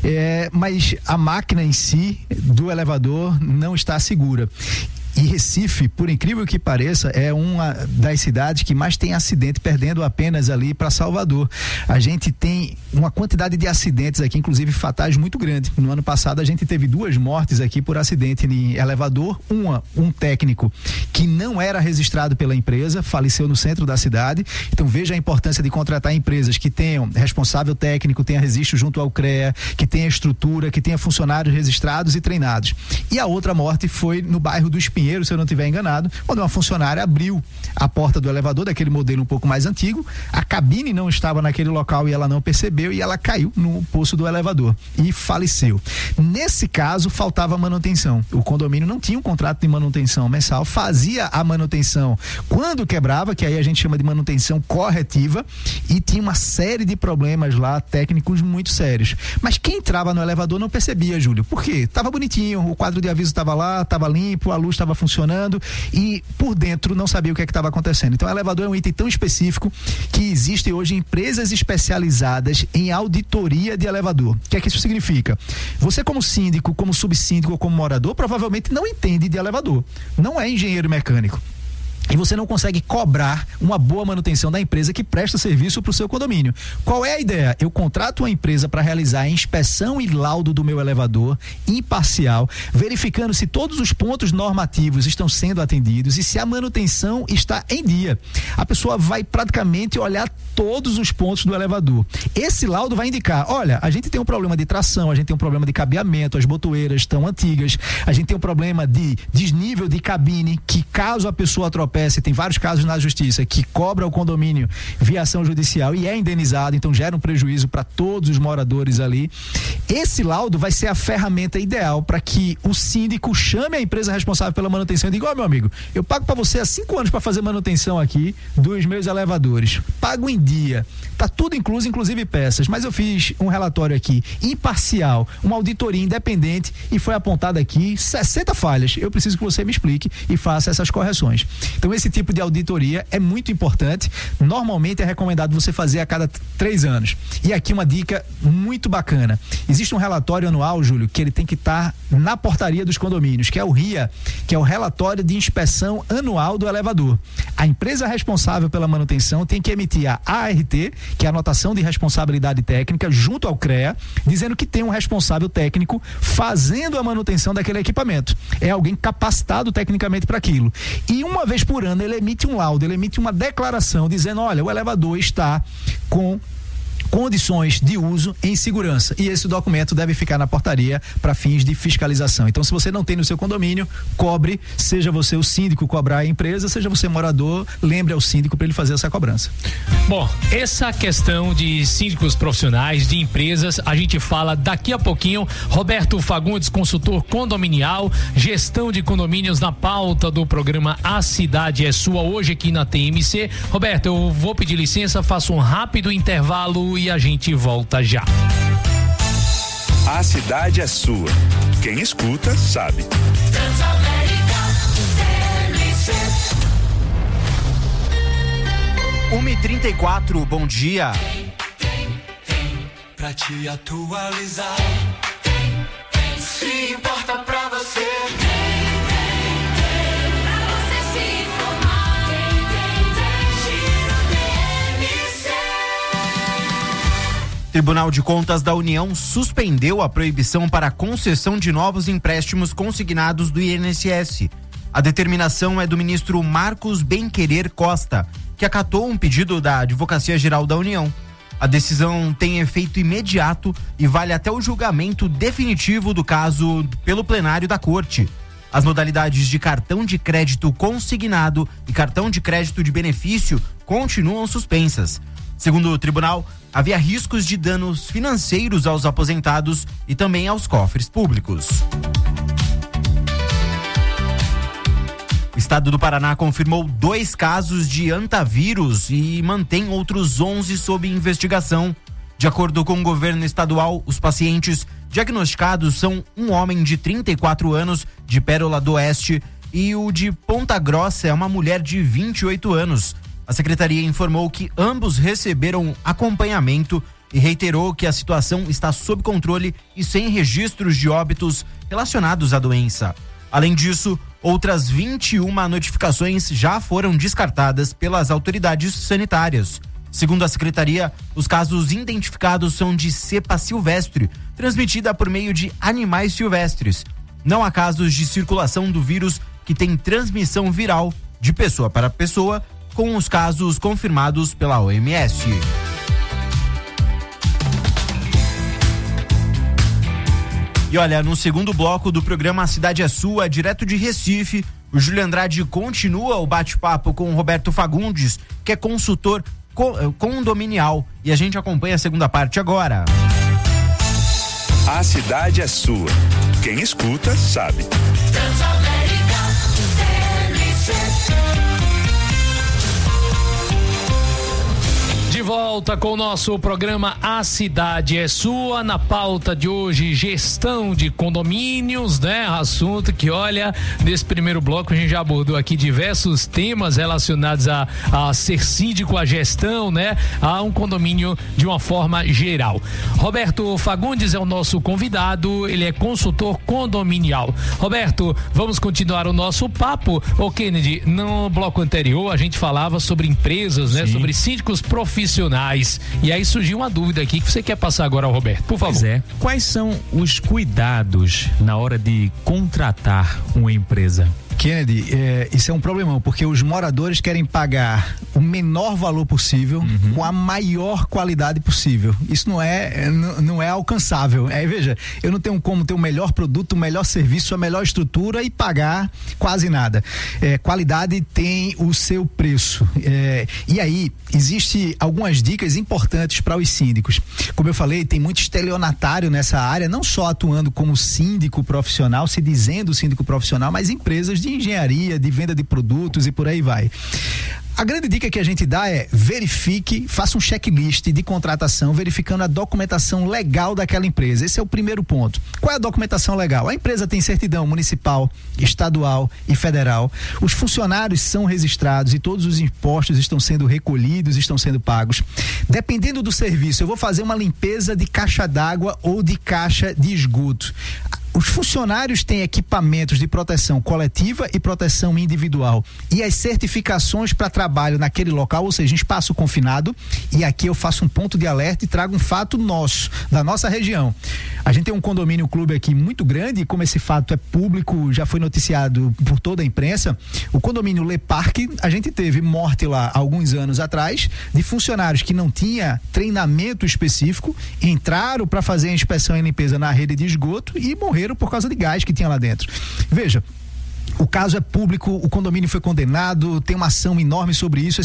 mas a máquina em si do elevador não está segura. E Recife, por incrível que pareça, é uma das cidades que mais tem acidente, perdendo apenas ali para Salvador. A gente tem uma quantidade de acidentes aqui, inclusive fatais, muito grande. No ano passado a gente teve 2 mortes aqui por acidente em elevador. Um técnico que não era registrado pela empresa, faleceu no centro da cidade. Então veja a importância de contratar empresas que tenham responsável técnico, tenha registro junto ao CREA, que tenha estrutura, que tenha funcionários registrados e treinados. E a outra morte foi no bairro do Espinheiro, se eu não estiver enganado, quando uma funcionária abriu a porta do elevador, daquele modelo um pouco mais antigo, a cabine não estava naquele local e ela não percebeu e ela caiu no poço do elevador e faleceu. Nesse caso, faltava manutenção. O condomínio não tinha um contrato de manutenção mensal, fazia a manutenção quando quebrava, que aí a gente chama de manutenção corretiva, e tinha uma série de problemas lá, técnicos muito sérios. Mas quem entrava no elevador não percebia, Júlio. Por quê? Tava bonitinho, o quadro de aviso estava lá, estava limpo, a luz estava funcionando e por dentro não sabia o que estava acontecendo. Então o elevador é um item tão específico que existem hoje empresas especializadas em auditoria de elevador. O que é que isso significa? Você como síndico, como subsíndico ou como morador provavelmente não entende de elevador, não é engenheiro mecânico. E você não consegue cobrar uma boa manutenção da empresa que presta serviço para o seu condomínio. Qual é a ideia? Eu contrato uma empresa para realizar a inspeção e laudo do meu elevador, imparcial, verificando se todos os pontos normativos estão sendo atendidos e se a manutenção está em dia. A pessoa vai praticamente olhar todos os pontos do elevador. Esse laudo vai indicar, olha, a gente tem um problema de tração, a gente tem um problema de cabeamento, as botoeiras estão antigas, a gente tem um problema de desnível de cabine, que caso a pessoa tropece, tem vários casos na justiça que cobra o condomínio via ação judicial e é indenizado, então gera um prejuízo para todos os moradores ali. Esse laudo vai ser a ferramenta ideal para que o síndico chame a empresa responsável pela manutenção e diga, ó, meu amigo, eu pago para você há 5 anos para fazer manutenção aqui dos meus elevadores, pago em dia, tá tudo incluso, inclusive peças, mas eu fiz um relatório aqui imparcial, uma auditoria independente e foi apontado aqui 60 falhas, eu preciso que você me explique e faça essas correções. Então esse tipo de auditoria é muito importante, normalmente é recomendado você fazer a cada 3 anos. E aqui uma dica muito bacana, existe um relatório anual, Júlio, que ele tem que estar na portaria dos condomínios, que é o RIA, que é o relatório de inspeção anual do elevador. A empresa responsável pela manutenção tem que emitir a ART, que é a anotação de responsabilidade técnica, junto ao CREA, dizendo que tem um responsável técnico fazendo a manutenção daquele equipamento. É alguém capacitado tecnicamente para aquilo. E uma vez por ano ele emite um laudo, ele emite uma declaração dizendo, olha, o elevador está com condições de uso em segurança, e esse documento deve ficar na portaria para fins de fiscalização. Então, se você não tem no seu condomínio, cobre, seja você o síndico cobrar a empresa, seja você morador, lembre ao síndico para ele fazer essa cobrança. Bom, essa questão de síndicos profissionais, de empresas, a gente fala daqui a pouquinho. Roberto Fagundes, consultor condominial, gestão de condomínios, na pauta do programa A Cidade é Sua, hoje aqui na TMC. Roberto, eu vou pedir licença, faço um rápido intervalo e a gente volta já. A cidade é sua. Quem escuta, sabe. Transamérica, TMC. 1h34, bom dia. pra te atualizar. Se importa pra você. Pra você se informar. Giro TMC. Tribunal de Contas da União suspendeu a proibição para a concessão de novos empréstimos consignados do INSS. A determinação é do ministro Marcos Benquerer Costa, que acatou um pedido da Advocacia Geral da União. A decisão tem efeito imediato e vale até o julgamento definitivo do caso pelo plenário da Corte. As modalidades de cartão de crédito consignado e cartão de crédito de benefício continuam suspensas. Segundo o tribunal, havia riscos de danos financeiros aos aposentados e também aos cofres públicos. O estado do Paraná confirmou 2 casos de antavírus e mantém outros 11 sob investigação. De acordo com o governo estadual, os pacientes diagnosticados são um homem de 34 anos de Pérola do Oeste e o de Ponta Grossa é uma mulher de 28 anos. A secretaria informou que ambos receberam acompanhamento e reiterou que a situação está sob controle e sem registros de óbitos relacionados à doença. Além disso, outras 21 notificações já foram descartadas pelas autoridades sanitárias. Segundo a secretaria, os casos identificados são de cepa silvestre, transmitida por meio de animais silvestres. Não há casos de circulação do vírus que tem transmissão viral de pessoa para pessoa, com os casos confirmados pela OMS. E olha, no segundo bloco do programa A Cidade é Sua, direto de Recife, o Júlio Andrade continua o bate-papo com o Roberto Fagundes, que é consultor condominial. E a gente acompanha a segunda parte agora. A cidade é sua. Quem escuta, sabe. Transamérica TMC. De volta com o nosso programa A Cidade é Sua. Na pauta de hoje, gestão de condomínios, né? Assunto que, olha, nesse primeiro bloco a gente já abordou aqui diversos temas relacionados a ser síndico, a gestão, né? A um condomínio de uma forma geral. Roberto Fagundes é o nosso convidado, ele é consultor condominial. Roberto, vamos continuar o nosso papo. Ô Kennedy, no bloco anterior a gente falava sobre empresas, né? Sobre síndicos profissionais. E aí surgiu uma dúvida aqui que você quer passar agora ao Roberto, por favor. Pois é. Quais são os cuidados na hora de contratar uma empresa? Kennedy, isso é um problemão, porque os moradores querem pagar o menor valor possível com a maior qualidade possível. Isso não é alcançável. Veja, eu não tenho como ter o melhor produto, o melhor serviço, a melhor estrutura e pagar quase nada. Qualidade tem o seu preço. E aí, existe algumas dicas importantes para os síndicos. Como eu falei, tem muito estelionatário nessa área, não só atuando como síndico profissional, se dizendo síndico profissional, mas empresas de engenharia, de venda de produtos e por aí vai. A grande dica que a gente dá é verifique, faça um checklist de contratação, verificando a documentação legal daquela empresa. Esse é o primeiro ponto. Qual é a documentação legal? A empresa tem certidão municipal, estadual e federal. Os funcionários são registrados e todos os impostos estão sendo recolhidos, estão sendo pagos. Dependendo do serviço, eu vou fazer uma limpeza de caixa d'água ou de caixa de esgoto. Os funcionários têm equipamentos de proteção coletiva e proteção individual e as certificações para trabalho naquele local, ou seja, em espaço confinado. E aqui eu faço um ponto de alerta e trago um fato nosso, da nossa região. A gente tem um condomínio clube aqui muito grande e como esse fato é público, já foi noticiado por toda a imprensa, o condomínio Le Parque, a gente teve morte lá alguns anos atrás de funcionários que não tinha treinamento específico, entraram para fazer a inspeção e limpeza na rede de esgoto e morreram por causa de gás que tinha lá dentro. Veja, o caso é público, o condomínio foi condenado, tem uma ação enorme sobre isso.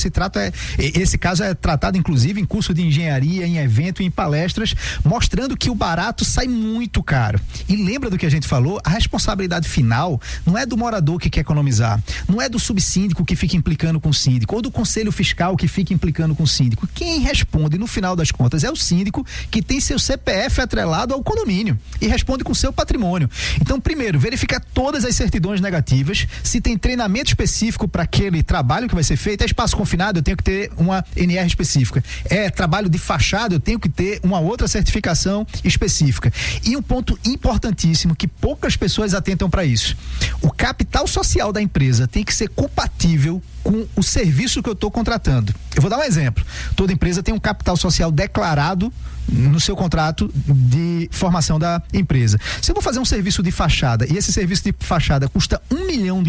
Esse caso é tratado inclusive em curso de engenharia, em evento e em palestras, mostrando que o barato sai muito caro. E lembra do que a gente falou? A responsabilidade final não é do morador que quer economizar, não é do subsíndico que fica implicando com o síndico, ou do conselho fiscal que fica implicando com o síndico. Quem responde no final das contas é o síndico, que tem seu CPF atrelado ao condomínio e responde com seu patrimônio. Então, primeiro, verificar todas as certidões negativas normativas, se tem treinamento específico para aquele trabalho que vai ser feito. É espaço confinado, eu tenho que ter uma NR específica. É trabalho de fachada, eu tenho que ter uma outra certificação específica. E um ponto importantíssimo que poucas pessoas atentam para isso: o capital social da empresa tem que ser compatível com o serviço que eu estou contratando. Eu vou dar um exemplo. Toda empresa tem um capital social declarado no seu contrato de formação da empresa. Se eu vou fazer um serviço de fachada e esse serviço de fachada custa R$1 milhão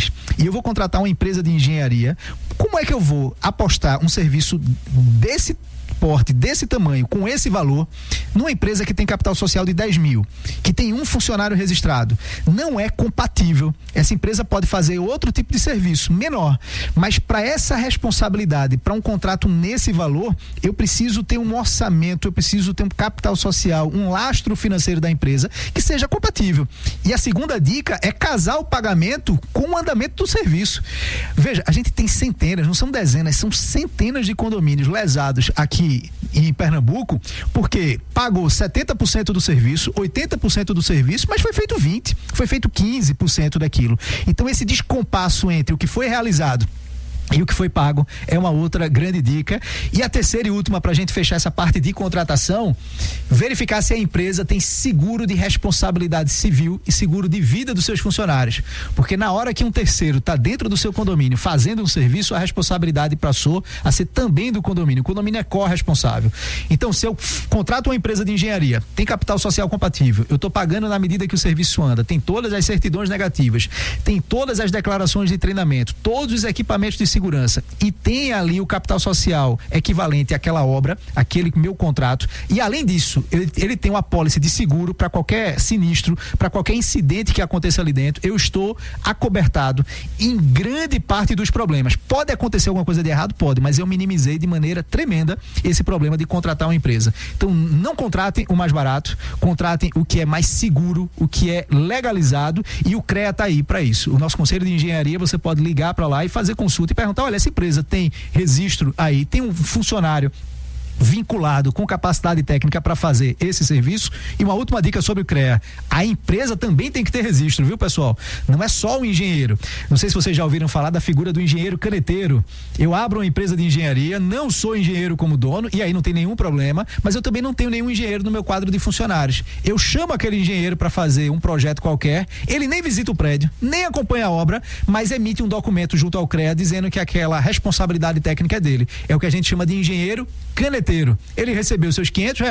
e eu vou contratar uma empresa de engenharia, como é que eu vou apostar um serviço desse porte, desse tamanho, com esse valor, numa empresa que tem capital social de 10 mil, que tem um funcionário registrado? Não é compatível. Essa empresa pode fazer outro tipo de serviço, menor, mas para essa responsabilidade, para um contrato nesse valor, eu preciso ter um orçamento, eu preciso ter um capital social, um lastro financeiro da empresa que seja compatível. E a segunda dica é casar o pagamento com o andamento do serviço. Veja, a gente tem centenas, não são dezenas, são centenas de condomínios lesados aqui em Pernambuco, porque pagou 70% do serviço, 80% do serviço, mas foi feito 20%, foi feito 15% daquilo. Então esse descompasso entre o que foi realizado e o que foi pago é uma outra grande dica. E a terceira e última, para a gente fechar essa parte de contratação: verificar se a empresa tem seguro de responsabilidade civil e seguro de vida dos seus funcionários. Porque na hora que um terceiro está dentro do seu condomínio fazendo um serviço, a responsabilidade passou a ser também do condomínio. O condomínio é corresponsável. Então, se eu contrato uma empresa de engenharia, tem capital social compatível, eu estou pagando na medida que o serviço anda, tem todas as certidões negativas, tem todas as declarações de treinamento, todos os equipamentos de segurança, e tem ali o capital social equivalente àquela obra, aquele meu contrato, e além disso, ele tem uma apólice de seguro para qualquer sinistro, para qualquer incidente que aconteça ali dentro, eu estou acobertado em grande parte dos problemas. Pode acontecer alguma coisa de errado? Pode, mas eu minimizei de maneira tremenda esse problema de contratar uma empresa. Então, não contratem o mais barato, contratem o que é mais seguro, o que é legalizado, e o CREA está aí para isso. O nosso Conselho de Engenharia, você pode ligar para lá e fazer consulta e perguntar: olha, essa empresa tem registro aí, tem um funcionário vinculado com capacidade técnica para fazer esse serviço? E uma última dica sobre o CREA: a empresa também tem que ter registro, viu, pessoal? Não é só o engenheiro. Não sei se vocês já ouviram falar da figura do engenheiro caneteiro. Eu abro uma empresa de engenharia, não sou engenheiro como dono, e aí não tem nenhum problema, mas eu também não tenho nenhum engenheiro no meu quadro de funcionários. Eu chamo aquele engenheiro para fazer um projeto qualquer, ele nem visita o prédio, nem acompanha a obra, mas emite um documento junto ao CREA dizendo que aquela responsabilidade técnica é dele. É o que a gente chama de engenheiro caneteiro. Ele recebeu seus R$500,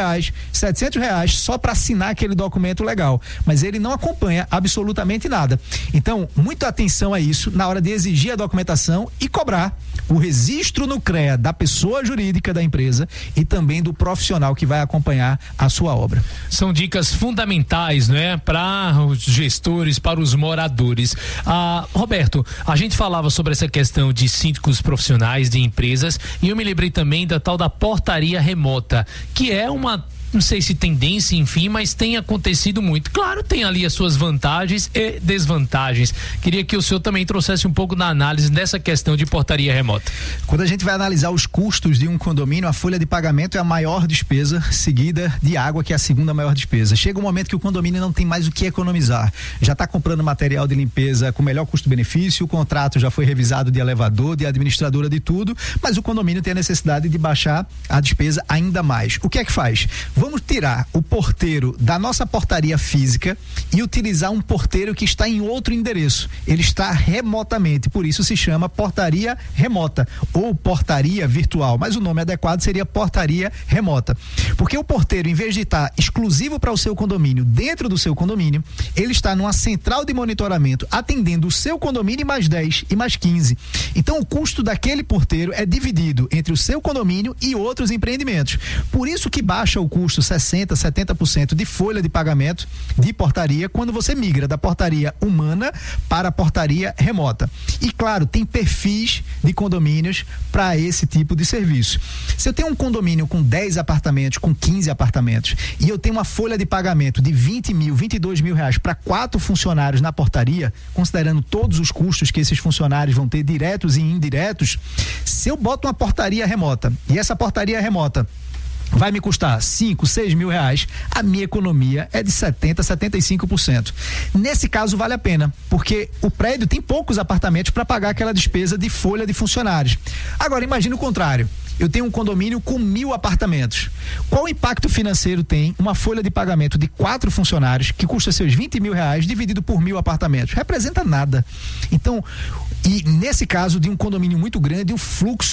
R$700 só para assinar aquele documento legal, mas ele não acompanha absolutamente nada. Então, muita atenção a isso na hora de exigir a documentação e cobrar o registro no CREA da pessoa jurídica da empresa e também do profissional que vai acompanhar a sua obra. São dicas fundamentais, não é? Para os gestores, para os moradores. Roberto, a gente falava sobre essa questão de síndicos profissionais de empresas, e eu me lembrei também da tal da portaria remota, que é uma, não sei se tendência, enfim, mas tem acontecido muito. Claro, tem ali as suas vantagens e desvantagens. Queria que o senhor também trouxesse um pouco da análise dessa questão de portaria remota. Quando a gente vai analisar os custos de um condomínio, a folha de pagamento é a maior despesa, seguida de água, que é a segunda maior despesa. Chega um momento que o condomínio não tem mais o que economizar. Já está comprando material de limpeza com melhor custo-benefício, o contrato já foi revisado de elevador, de administradora, de tudo, mas o condomínio tem a necessidade de baixar a despesa ainda mais. O que é que faz? Vamos tirar o porteiro da nossa portaria física e utilizar um porteiro que está em outro endereço. Ele está remotamente, por isso se chama portaria remota ou portaria virtual, mas o nome adequado seria portaria remota. Porque o porteiro, em vez de estar exclusivo para o seu condomínio, dentro do seu condomínio, ele está numa central de monitoramento atendendo o seu condomínio e mais 10 e mais 15. Então o custo daquele porteiro é dividido entre o seu condomínio e outros empreendimentos. Por isso que baixa o custo 60%, 70% de folha de pagamento de portaria quando você migra da portaria humana para a portaria remota. E claro, tem perfis de condomínios para esse tipo de serviço. Se eu tenho um condomínio com 10 apartamentos, com 15 apartamentos, e eu tenho uma folha de pagamento de 20 mil, 22 mil reais para 4 funcionários na portaria, considerando todos os custos que esses funcionários vão ter, diretos e indiretos, se eu boto uma portaria remota, e essa portaria remota vai me custar 5, 6 mil reais, a minha economia é de 70%, 75%. Nesse caso vale a pena, porque o prédio tem poucos apartamentos para pagar aquela despesa de folha de funcionários. Agora, imagine o contrário. Eu tenho um condomínio com 1.000 apartamentos. Qual o impacto financeiro tem uma folha de pagamento de 4 funcionários que custa seus 20 mil reais dividido por 1.000 apartamentos? Representa nada. Então, e nesse caso de um condomínio muito grande, um fluxo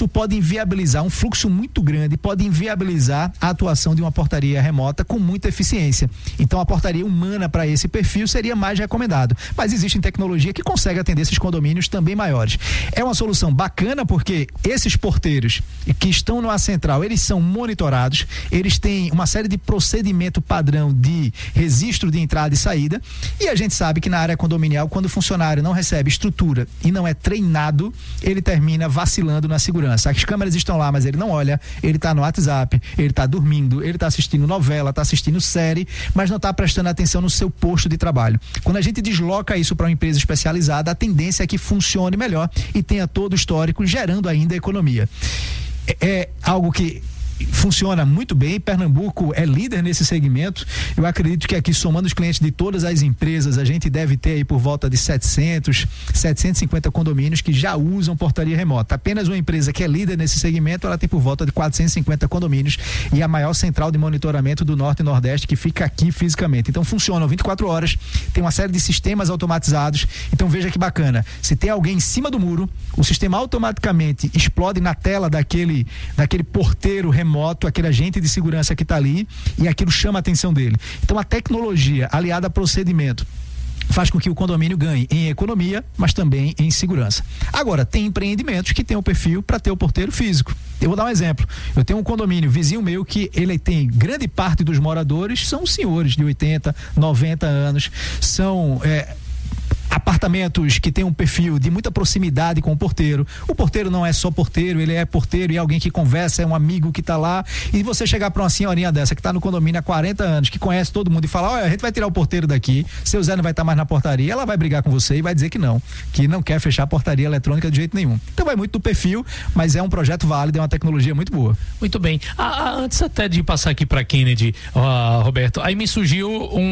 muito grande pode inviabilizar a atuação de uma portaria remota com muita eficiência. Então, a portaria humana para esse perfil seria mais recomendado. Mas existe tecnologia que consegue atender esses condomínios também maiores. É uma solução bacana porque esses porteiros que estão numa central, eles são monitorados, eles têm uma série de procedimento padrão de registro de entrada e saída, e a gente sabe que na área condominial, quando o funcionário não recebe estrutura e não é treinado, ele termina vacilando na segurança. As câmeras estão lá, mas ele não olha, ele está no WhatsApp, ele está dormindo, ele está assistindo novela, está assistindo série, mas não está prestando atenção no seu posto de trabalho. Quando a gente desloca isso para uma empresa especializada, a tendência é que funcione melhor e tenha todo o histórico, gerando ainda economia. É algo que funciona muito bem. Pernambuco é líder nesse segmento. Eu acredito que aqui, somando os clientes de todas as empresas, a gente deve ter aí por volta de 750 condomínios que já usam portaria remota. Apenas uma empresa que é líder nesse segmento, ela tem por volta de 450 condomínios e a maior central de monitoramento do Norte e Nordeste, que fica aqui fisicamente. Então funcionam 24 horas, tem uma série de sistemas automatizados. Então veja que bacana, se tem alguém em cima do muro, o sistema automaticamente explode na tela daquele porteiro remoto, aquele agente de segurança que está ali, e aquilo chama a atenção dele. Então a tecnologia aliada a procedimento faz com que o condomínio ganhe em economia, mas também em segurança. Agora, tem empreendimentos que têm o perfil para ter o porteiro físico. Eu vou dar um exemplo. Eu tenho um condomínio vizinho meu que ele tem grande parte dos moradores são senhores de 80, 90 anos, são apartamentos que tem um perfil de muita proximidade com o porteiro. O porteiro não é só porteiro, ele é porteiro e é alguém que conversa, é um amigo que tá lá, e você chegar para uma senhorinha dessa que tá no condomínio há 40 anos, que conhece todo mundo e falar, olha, a gente vai tirar o porteiro daqui, seu Zé não vai estar mais na portaria, ela vai brigar com você e vai dizer que não quer fechar a portaria eletrônica de jeito nenhum. Então vai muito do perfil, mas é um projeto válido, é uma tecnologia muito boa. Muito bem. Antes até de passar aqui para Kennedy, Roberto, aí me surgiu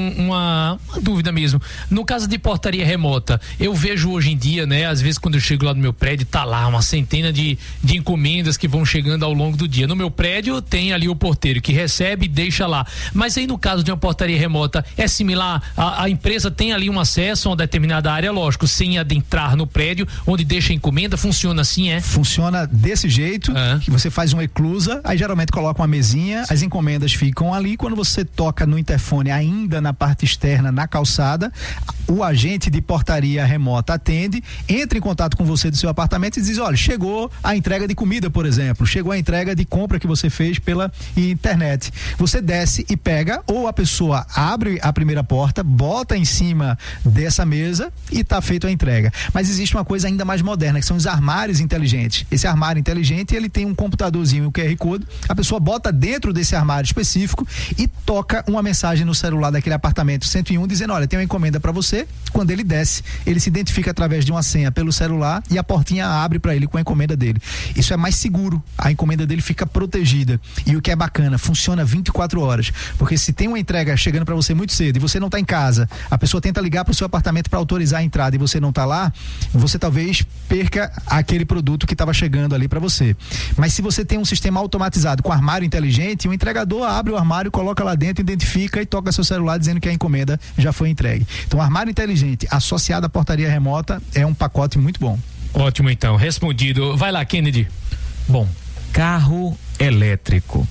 uma dúvida mesmo. No caso de portaria remota, eu vejo hoje em dia, né, às vezes quando eu chego lá no meu prédio, tá lá uma centena de encomendas que vão chegando ao longo do dia. No meu prédio tem ali o porteiro que recebe e deixa lá. Mas aí no caso de uma portaria remota, é similar? A empresa tem ali um acesso a uma determinada área, lógico, sem adentrar no prédio, onde deixa a encomenda, funciona assim, é? Funciona desse jeito, que você faz uma eclusa, aí geralmente coloca uma mesinha, as encomendas ficam ali, quando você toca no interfone ainda na parte externa, na calçada, o agente de portaria remota atende, entra em contato com você do seu apartamento e diz, olha, chegou a entrega de comida, por exemplo, chegou a entrega de compra que você fez pela internet. Você desce e pega, ou a pessoa abre a primeira porta, bota em cima dessa mesa e tá feita a entrega. Mas existe uma coisa ainda mais moderna, que são os armários inteligentes. Esse armário inteligente, ele tem um computadorzinho, um QR Code, a pessoa bota dentro desse armário específico e toca uma mensagem no celular daquele apartamento 101 dizendo, olha, tem uma encomenda para você. Quando ele desce, ele se identifica através de uma senha pelo celular e a portinha abre para ele com a encomenda dele. Isso é mais seguro, a encomenda dele fica protegida. E o que é bacana, funciona 24 horas, porque se tem uma entrega chegando para você muito cedo e você não está em casa, a pessoa tenta ligar para o seu apartamento para autorizar a entrada e você não está lá, você talvez perca aquele produto que estava chegando ali para você. Mas se você tem um sistema automatizado com armário inteligente, o entregador abre o armário, coloca lá dentro, identifica e toca seu celular dizendo que a encomenda já foi entregue. Então, o armário inteligente associado à portaria remota é um pacote muito bom. Ótimo, então, respondido. Vai lá, Kennedy. Bom, carro elétrico.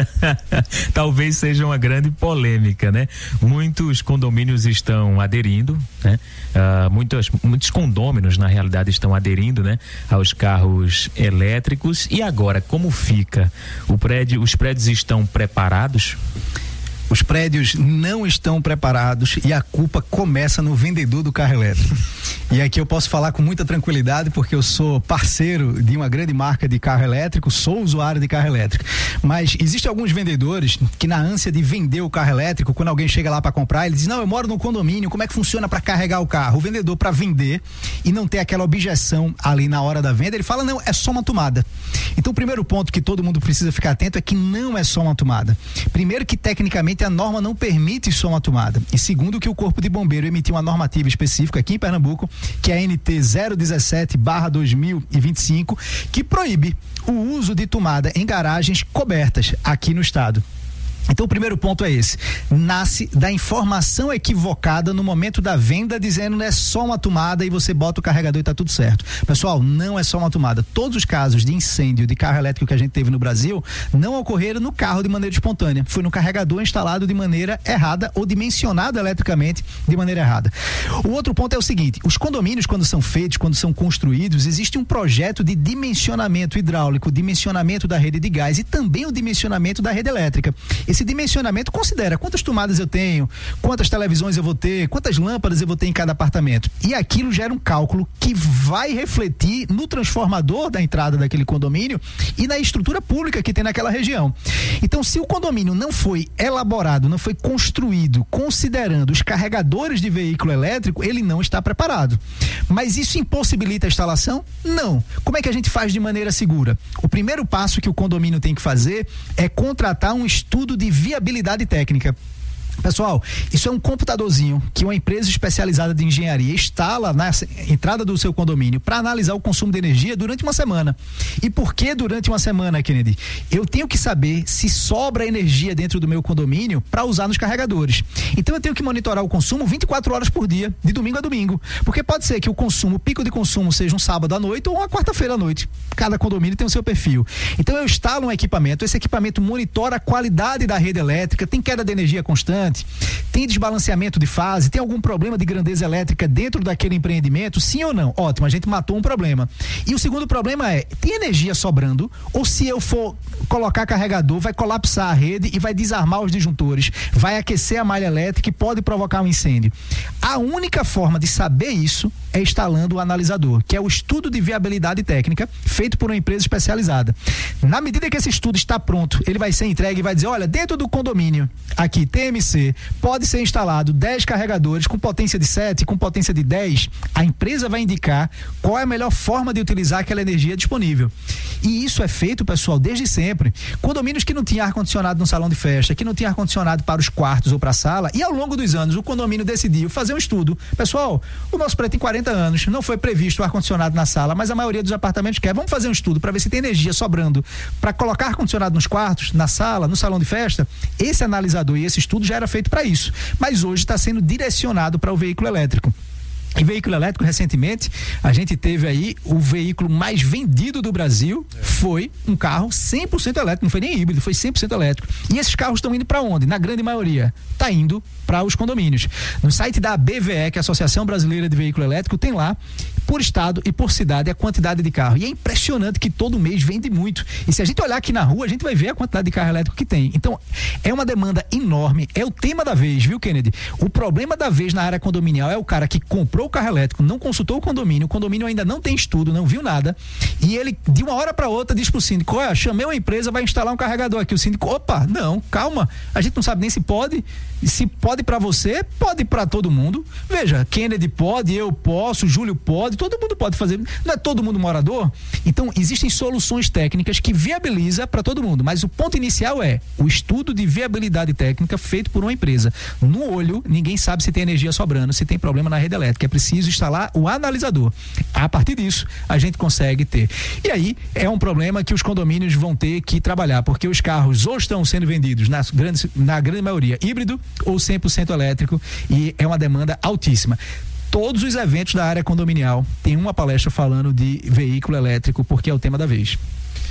Talvez seja uma grande polêmica, né? Muitos condomínios estão aderindo, né? Muitos condôminos, na realidade, estão aderindo, né, aos carros elétricos. E agora, como fica? Os prédios estão preparados? Os prédios não estão preparados e a culpa começa no vendedor do carro elétrico. E aqui eu posso falar com muita tranquilidade, porque eu sou parceiro de uma grande marca de carro elétrico, sou usuário de carro elétrico. Mas existem alguns vendedores que, na ânsia de vender o carro elétrico, quando alguém chega lá para comprar, ele diz: não, eu moro num condomínio, como é que funciona para carregar o carro? O vendedor, para vender e não ter aquela objeção ali na hora da venda, ele fala: não, é só uma tomada. Então, o primeiro ponto que todo mundo precisa ficar atento é que não é só uma tomada. Primeiro, que tecnicamente a norma não permite só uma tomada. E segundo, que o Corpo de Bombeiro emitiu uma normativa específica aqui em Pernambuco, que é a NT 017/2025, que proíbe o uso de tomada em garagens cobertas aqui no estado. Então o primeiro ponto é esse: nasce da informação equivocada no momento da venda, dizendo que é só uma tomada e você bota o carregador e tá tudo certo. Pessoal, não é só uma tomada. Todos os casos de incêndio de carro elétrico que a gente teve no Brasil não ocorreram no carro de maneira espontânea, foi no carregador instalado de maneira errada ou dimensionado eletricamente de maneira errada. O outro ponto é o seguinte: os condomínios, quando são feitos, quando são construídos, existe um projeto de dimensionamento hidráulico, dimensionamento da rede de gás e também o dimensionamento da rede elétrica. Esse dimensionamento considera quantas tomadas eu tenho, quantas televisões eu vou ter, quantas lâmpadas eu vou ter em cada apartamento. E aquilo gera um cálculo que vai refletir no transformador da entrada daquele condomínio e na estrutura pública que tem naquela região. Então, se o condomínio não foi elaborado, não foi construído considerando os carregadores de veículo elétrico, ele não está preparado. Mas isso impossibilita a instalação? Não. Como é que a gente faz de maneira segura? O primeiro passo que o condomínio tem que fazer é contratar um estudo de viabilidade técnica. Pessoal, isso é um computadorzinho que uma empresa especializada de engenharia instala na entrada do seu condomínio para analisar o consumo de energia durante uma semana. E por que durante uma semana, Kennedy? Eu tenho que saber se sobra energia dentro do meu condomínio para usar nos carregadores. Então eu tenho que monitorar o consumo 24 horas por dia, de domingo a domingo. Porque pode ser que o pico de consumo seja um sábado à noite ou uma quarta-feira à noite. Cada condomínio tem o seu perfil. Então eu instalo um equipamento, esse equipamento monitora a qualidade da rede elétrica, tem queda de energia constante, tem desbalanceamento de fase, tem algum problema de grandeza elétrica dentro daquele empreendimento, sim ou não? Ótimo, a gente matou um problema. E o segundo problema é: tem energia sobrando, ou se eu for colocar carregador, vai colapsar a rede e vai desarmar os disjuntores, vai aquecer a malha elétrica e pode provocar um incêndio. A única forma de saber isso é instalando o analisador, que é o estudo de viabilidade técnica feito por uma empresa especializada. Na medida que esse estudo está pronto, ele vai ser entregue e vai dizer: olha, dentro do condomínio aqui, TMC, pode ser instalado 10 carregadores com potência de 7, com potência de 10. A empresa vai indicar qual é a melhor forma de utilizar aquela energia disponível. E isso é feito, pessoal, desde sempre. Condomínios que não tinham ar-condicionado no salão de festa, que não tinha ar-condicionado para os quartos ou para a sala, e ao longo dos anos o condomínio decidiu fazer um estudo. Pessoal, o nosso prédio tem 40 anos, não foi previsto o ar-condicionado na sala, mas a maioria dos apartamentos quer. Vamos fazer um estudo para ver se tem energia sobrando para colocar ar-condicionado nos quartos, na sala, no salão de festa. Esse analisador e esse estudo já era feito para isso, mas hoje está sendo direcionado para o veículo elétrico. E veículo elétrico, recentemente, a gente teve aí o veículo mais vendido do Brasil, foi um carro 100% elétrico, não foi nem híbrido, foi 100% elétrico. E esses carros estão indo para onde? Na grande maioria, está indo para os condomínios. No site da BVE, que é a Associação Brasileira de Veículo Elétrico, tem lá, por estado e por cidade, a quantidade de carro. E é impressionante que todo mês vende muito. E se a gente olhar aqui na rua, a gente vai ver a quantidade de carro elétrico que tem. Então, é uma demanda enorme, é o tema da vez, viu, Kennedy? O problema da vez na área condominial é o cara que comprou o carro elétrico, não consultou o condomínio ainda não tem estudo, não viu nada, e ele, de uma hora para outra, diz pro síndico: olha, chamei uma empresa, vai instalar um carregador aqui. O síndico: opa, não, calma, a gente não sabe nem se pode. Se pode para você, pode para todo mundo. Veja, Kennedy pode, eu posso, Júlio pode, todo mundo pode fazer. Não é todo mundo morador? Então, existem soluções técnicas que viabiliza para todo mundo, mas o ponto inicial é o estudo de viabilidade técnica feito por uma empresa. No olho, ninguém sabe se tem energia sobrando, se tem problema na rede elétrica. É preciso instalar o analisador. A partir disso, a gente consegue ter. E aí, é um problema que os condomínios vão ter que trabalhar, porque os carros ou estão sendo vendidos na grande maioria híbrido ou 100% elétrico, e é uma demanda altíssima. Todos os eventos da área condominial tem uma palestra falando de veículo elétrico, porque é o tema da vez.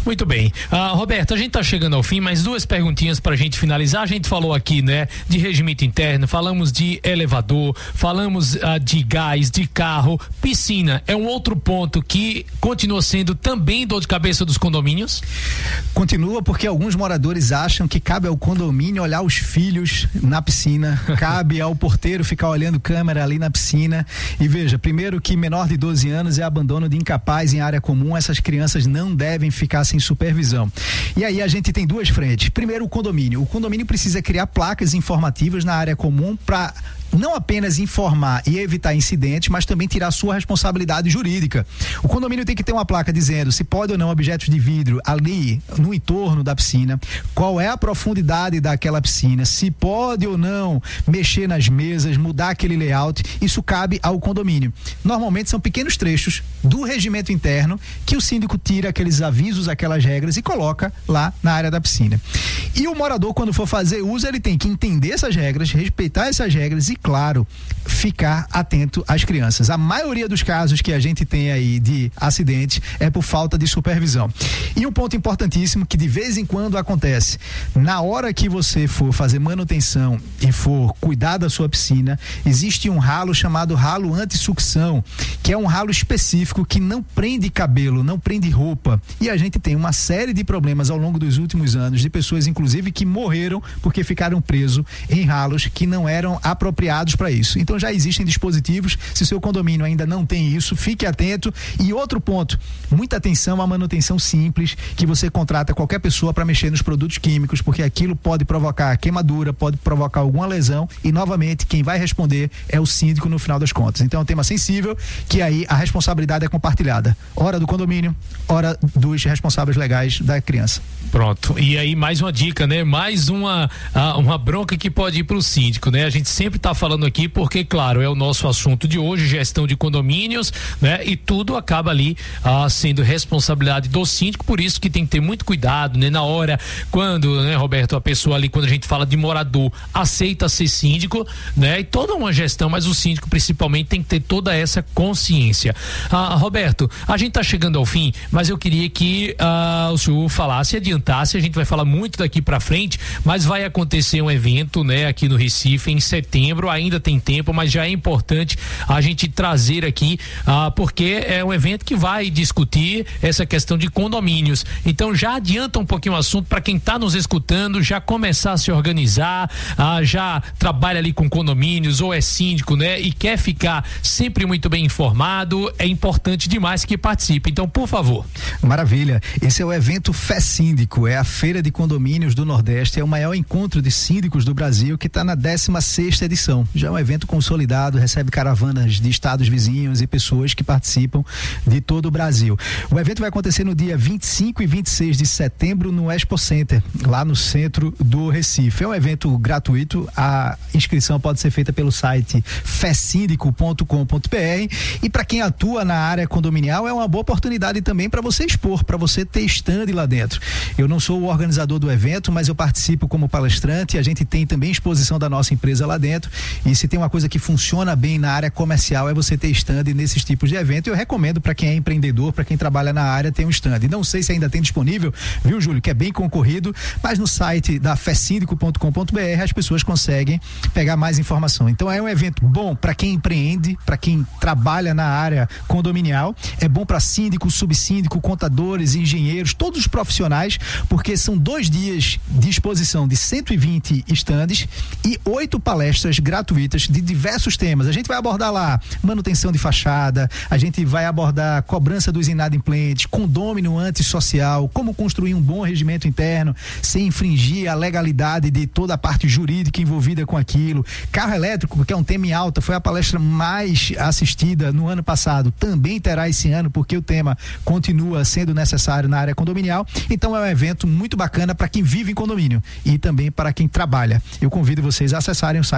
Muito bem. Roberto, a gente tá chegando ao fim, mas 2 perguntinhas pra gente finalizar. A gente falou aqui, né, de regimento interno, falamos de elevador, falamos de gás, de carro, piscina. É um outro ponto que continua sendo também dor de cabeça dos condomínios? Continua, porque alguns moradores acham que cabe ao condomínio olhar os filhos na piscina, cabe ao porteiro ficar olhando câmera ali na piscina. E veja, primeiro que menor de 12 anos é abandono de incapaz em área comum, essas crianças não devem ficar sem supervisão. E aí a gente tem 2 frentes. Primeiro, o condomínio precisa criar placas informativas na área comum para não apenas informar e evitar incidentes, mas também tirar sua responsabilidade jurídica. O condomínio tem que ter uma placa dizendo se pode ou não objetos de vidro ali no entorno da piscina, qual é a profundidade daquela piscina, se pode ou não mexer nas mesas, mudar aquele layout. Isso cabe ao condomínio. Normalmente são pequenos trechos do regimento interno que o síndico tira aqueles avisos, aquelas regras e coloca lá na área da piscina. E o morador, quando for fazer uso, ele tem que entender essas regras, respeitar essas regras e, claro, ficar atento às crianças. A maioria dos casos que a gente tem aí de acidente é por falta de supervisão. E um ponto importantíssimo que de vez em quando acontece: na hora que você for fazer manutenção e for cuidar da sua piscina, existe um ralo chamado ralo anti-sucção, que é um ralo específico que não prende cabelo, não prende roupa. E a gente tem uma série de problemas ao longo dos últimos anos, de pessoas inclusive que morreram porque ficaram presos em ralos que não eram apropriados para isso. Então já existem dispositivos. Se seu condomínio ainda não tem isso, fique atento. E outro ponto, muita atenção à manutenção simples, que você contrata qualquer pessoa para mexer nos produtos químicos, porque aquilo pode provocar queimadura, pode provocar alguma lesão e, novamente, quem vai responder é o síndico no final das contas. Então é um tema sensível que aí a responsabilidade é compartilhada. Hora do condomínio, hora dos responsáveis legais da criança. Pronto. E aí mais uma dica, né? Mais uma bronca que pode ir pro síndico, né? A gente sempre tá falando aqui porque, claro, é o nosso assunto de hoje, gestão de condomínios, né? E tudo acaba ali sendo responsabilidade do síndico, por isso que tem que ter muito cuidado, né? Na hora, quando, né, Roberto, a pessoa ali, quando a gente fala de morador, aceita ser síndico, né? E toda uma gestão, mas o síndico principalmente tem que ter toda essa consciência. Roberto, a gente tá chegando ao fim, mas eu queria que o senhor falasse, adiantasse, a gente vai falar muito daqui pra frente, mas vai acontecer um evento, né, aqui no Recife em setembro, ainda tem tempo, mas já é importante a gente trazer aqui, porque é um evento que vai discutir essa questão de condomínios. Então já adianta um pouquinho o assunto para quem está nos escutando já começar a se organizar, já trabalha ali com condomínios ou é síndico, né, e quer ficar sempre muito bem informado. É importante demais que participe. Então, por favor. Maravilha. Esse é o evento Fé Síndico, é a Feira de Condomínios do Nordeste, é o maior encontro de síndicos do Brasil, que está na 16ª edição. Já é um evento consolidado, recebe caravanas de estados vizinhos e pessoas que participam de todo o Brasil. O evento vai acontecer no dia 25 e 26 de setembro no Expo Center, lá no centro do Recife. É um evento gratuito, a inscrição pode ser feita pelo site fesindico.com.br, e para quem atua na área condominial é uma boa oportunidade também para você expor, para você ter stand lá dentro. Eu não sou o organizador do evento, mas eu participo como palestrante, e a gente tem também exposição da nossa empresa lá dentro, e se tem uma coisa que funciona bem na área comercial é você ter stand nesses tipos de evento. Eu recomendo para quem é empreendedor, para quem trabalha na área, ter um stand. E não sei se ainda tem disponível, viu, Júlio, que é bem concorrido, mas no site da fesindico.com.br as pessoas conseguem pegar mais informação. Então é um evento bom para quem empreende, para quem trabalha na área condominial, é bom para síndico, subsíndico, contadores, engenheiros, todos os profissionais, porque são 2 dias de exposição de 120 estandes e 8 palestras gratuitas de diversos temas. A gente vai abordar lá manutenção de fachada, a gente vai abordar cobrança dos inadimplentes, condômino antissocial, como construir um bom regimento interno sem infringir a legalidade de toda a parte jurídica envolvida com aquilo. Carro elétrico, que é um tema em alta, foi a palestra mais assistida no ano passado, também terá esse ano, porque o tema continua sendo necessário na área condominial. Então é um evento muito bacana para quem vive em condomínio e também para quem trabalha. Eu convido vocês a acessarem o site fesindico.com.br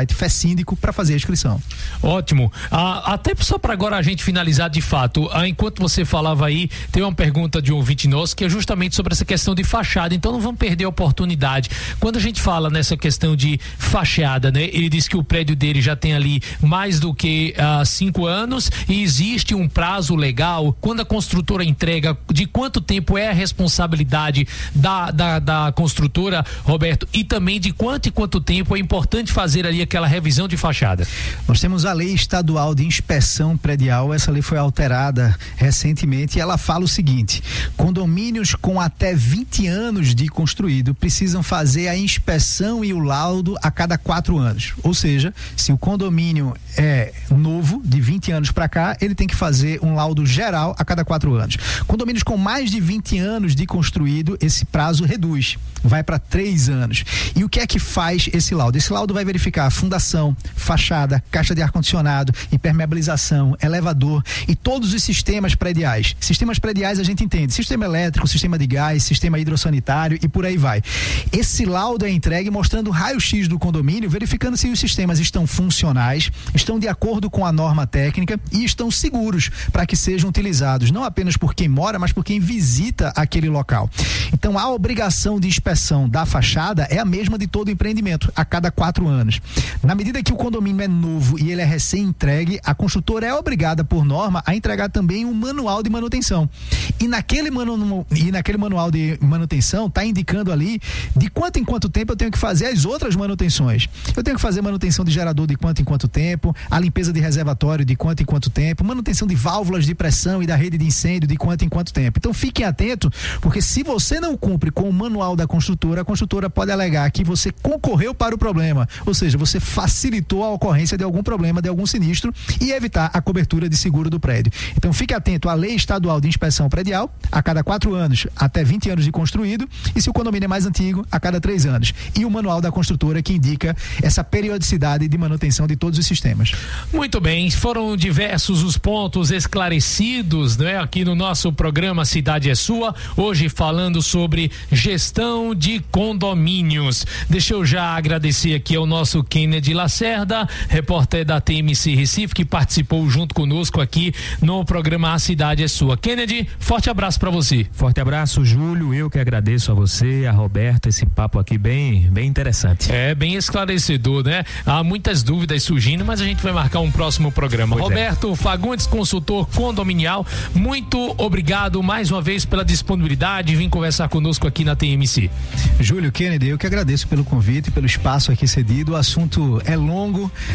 síndico para fazer a inscrição. Ótimo. Até só para agora a gente finalizar de fato, enquanto você falava aí, tem uma pergunta de um ouvinte nosso que é justamente sobre essa questão de fachada, então não vamos perder a oportunidade. Quando a gente fala nessa questão de fachada, né? Ele diz que o prédio dele já tem ali mais do que 5 anos e existe um prazo legal. Quando a construtora entrega, de quanto tempo é a responsabilidade da construtora, Roberto, e também de quanto e quanto tempo é importante fazer ali aquela revisão de fachada? Nós temos a Lei Estadual de Inspeção Predial, essa lei foi alterada recentemente e ela fala o seguinte: condomínios com até 20 anos de construído precisam fazer a inspeção e o laudo a cada 4 anos. Ou seja, se o condomínio é novo, de 20 anos para cá, ele tem que fazer um laudo geral a cada 4 anos. Condomínios com mais de 20 anos de construído, esse prazo reduz, vai para 3 anos. E o que é que faz esse laudo? Esse laudo vai verificar fundação, fachada, caixa de ar-condicionado, impermeabilização, elevador e todos os sistemas prediais. Sistemas prediais a gente entende: sistema elétrico, sistema de gás, sistema hidrossanitário e por aí vai. Esse laudo é entregue mostrando o raio-x do condomínio, verificando se os sistemas estão funcionais, estão de acordo com a norma técnica e estão seguros para que sejam utilizados, não apenas por quem mora, mas por quem visita aquele local. Então a obrigação de inspeção da fachada é a mesma de todo empreendimento, a cada 4 anos. Na medida que o condomínio é novo e ele é recém-entregue, a construtora é obrigada por norma a entregar também um manual de manutenção. E naquele manual de manutenção está indicando ali de quanto em quanto tempo eu tenho que fazer as outras manutenções. Eu tenho que fazer manutenção de gerador de quanto em quanto tempo, a limpeza de reservatório de quanto em quanto tempo, manutenção de válvulas de pressão e da rede de incêndio de quanto em quanto tempo. Então fiquem atentos, porque se você não cumpre com o manual da construtora, a construtora pode alegar que você concorreu para o problema, ou seja, você facilitou a ocorrência de algum problema, de algum sinistro e evitar a cobertura de seguro do prédio. Então fique atento à Lei Estadual de Inspeção Predial, a cada 4 anos até 20 anos de construído, e se o condomínio é mais antigo, a cada 3 anos. E o manual da construtora que indica essa periodicidade de manutenção de todos os sistemas. Muito bem, foram diversos os pontos esclarecidos, né, aqui no nosso programa Cidade é Sua, hoje falando sobre gestão de condomínios. Deixa eu já agradecer aqui ao nosso Kennedy Lacerda, repórter da TMC Recife, que participou junto conosco aqui no programa A Cidade é Sua. Kennedy, forte abraço para você. Forte abraço, Júlio, eu que agradeço a você, a Roberta, esse papo aqui bem interessante. É, bem esclarecedor, né? Há muitas dúvidas surgindo, mas a gente vai marcar um próximo programa. Pois Roberto Fagundes, consultor condominial, muito obrigado mais uma vez pela disponibilidade de vir conversar conosco aqui na TMC. Júlio, Kennedy, eu que agradeço pelo convite, pelo espaço aqui cedido. O assunto é longo,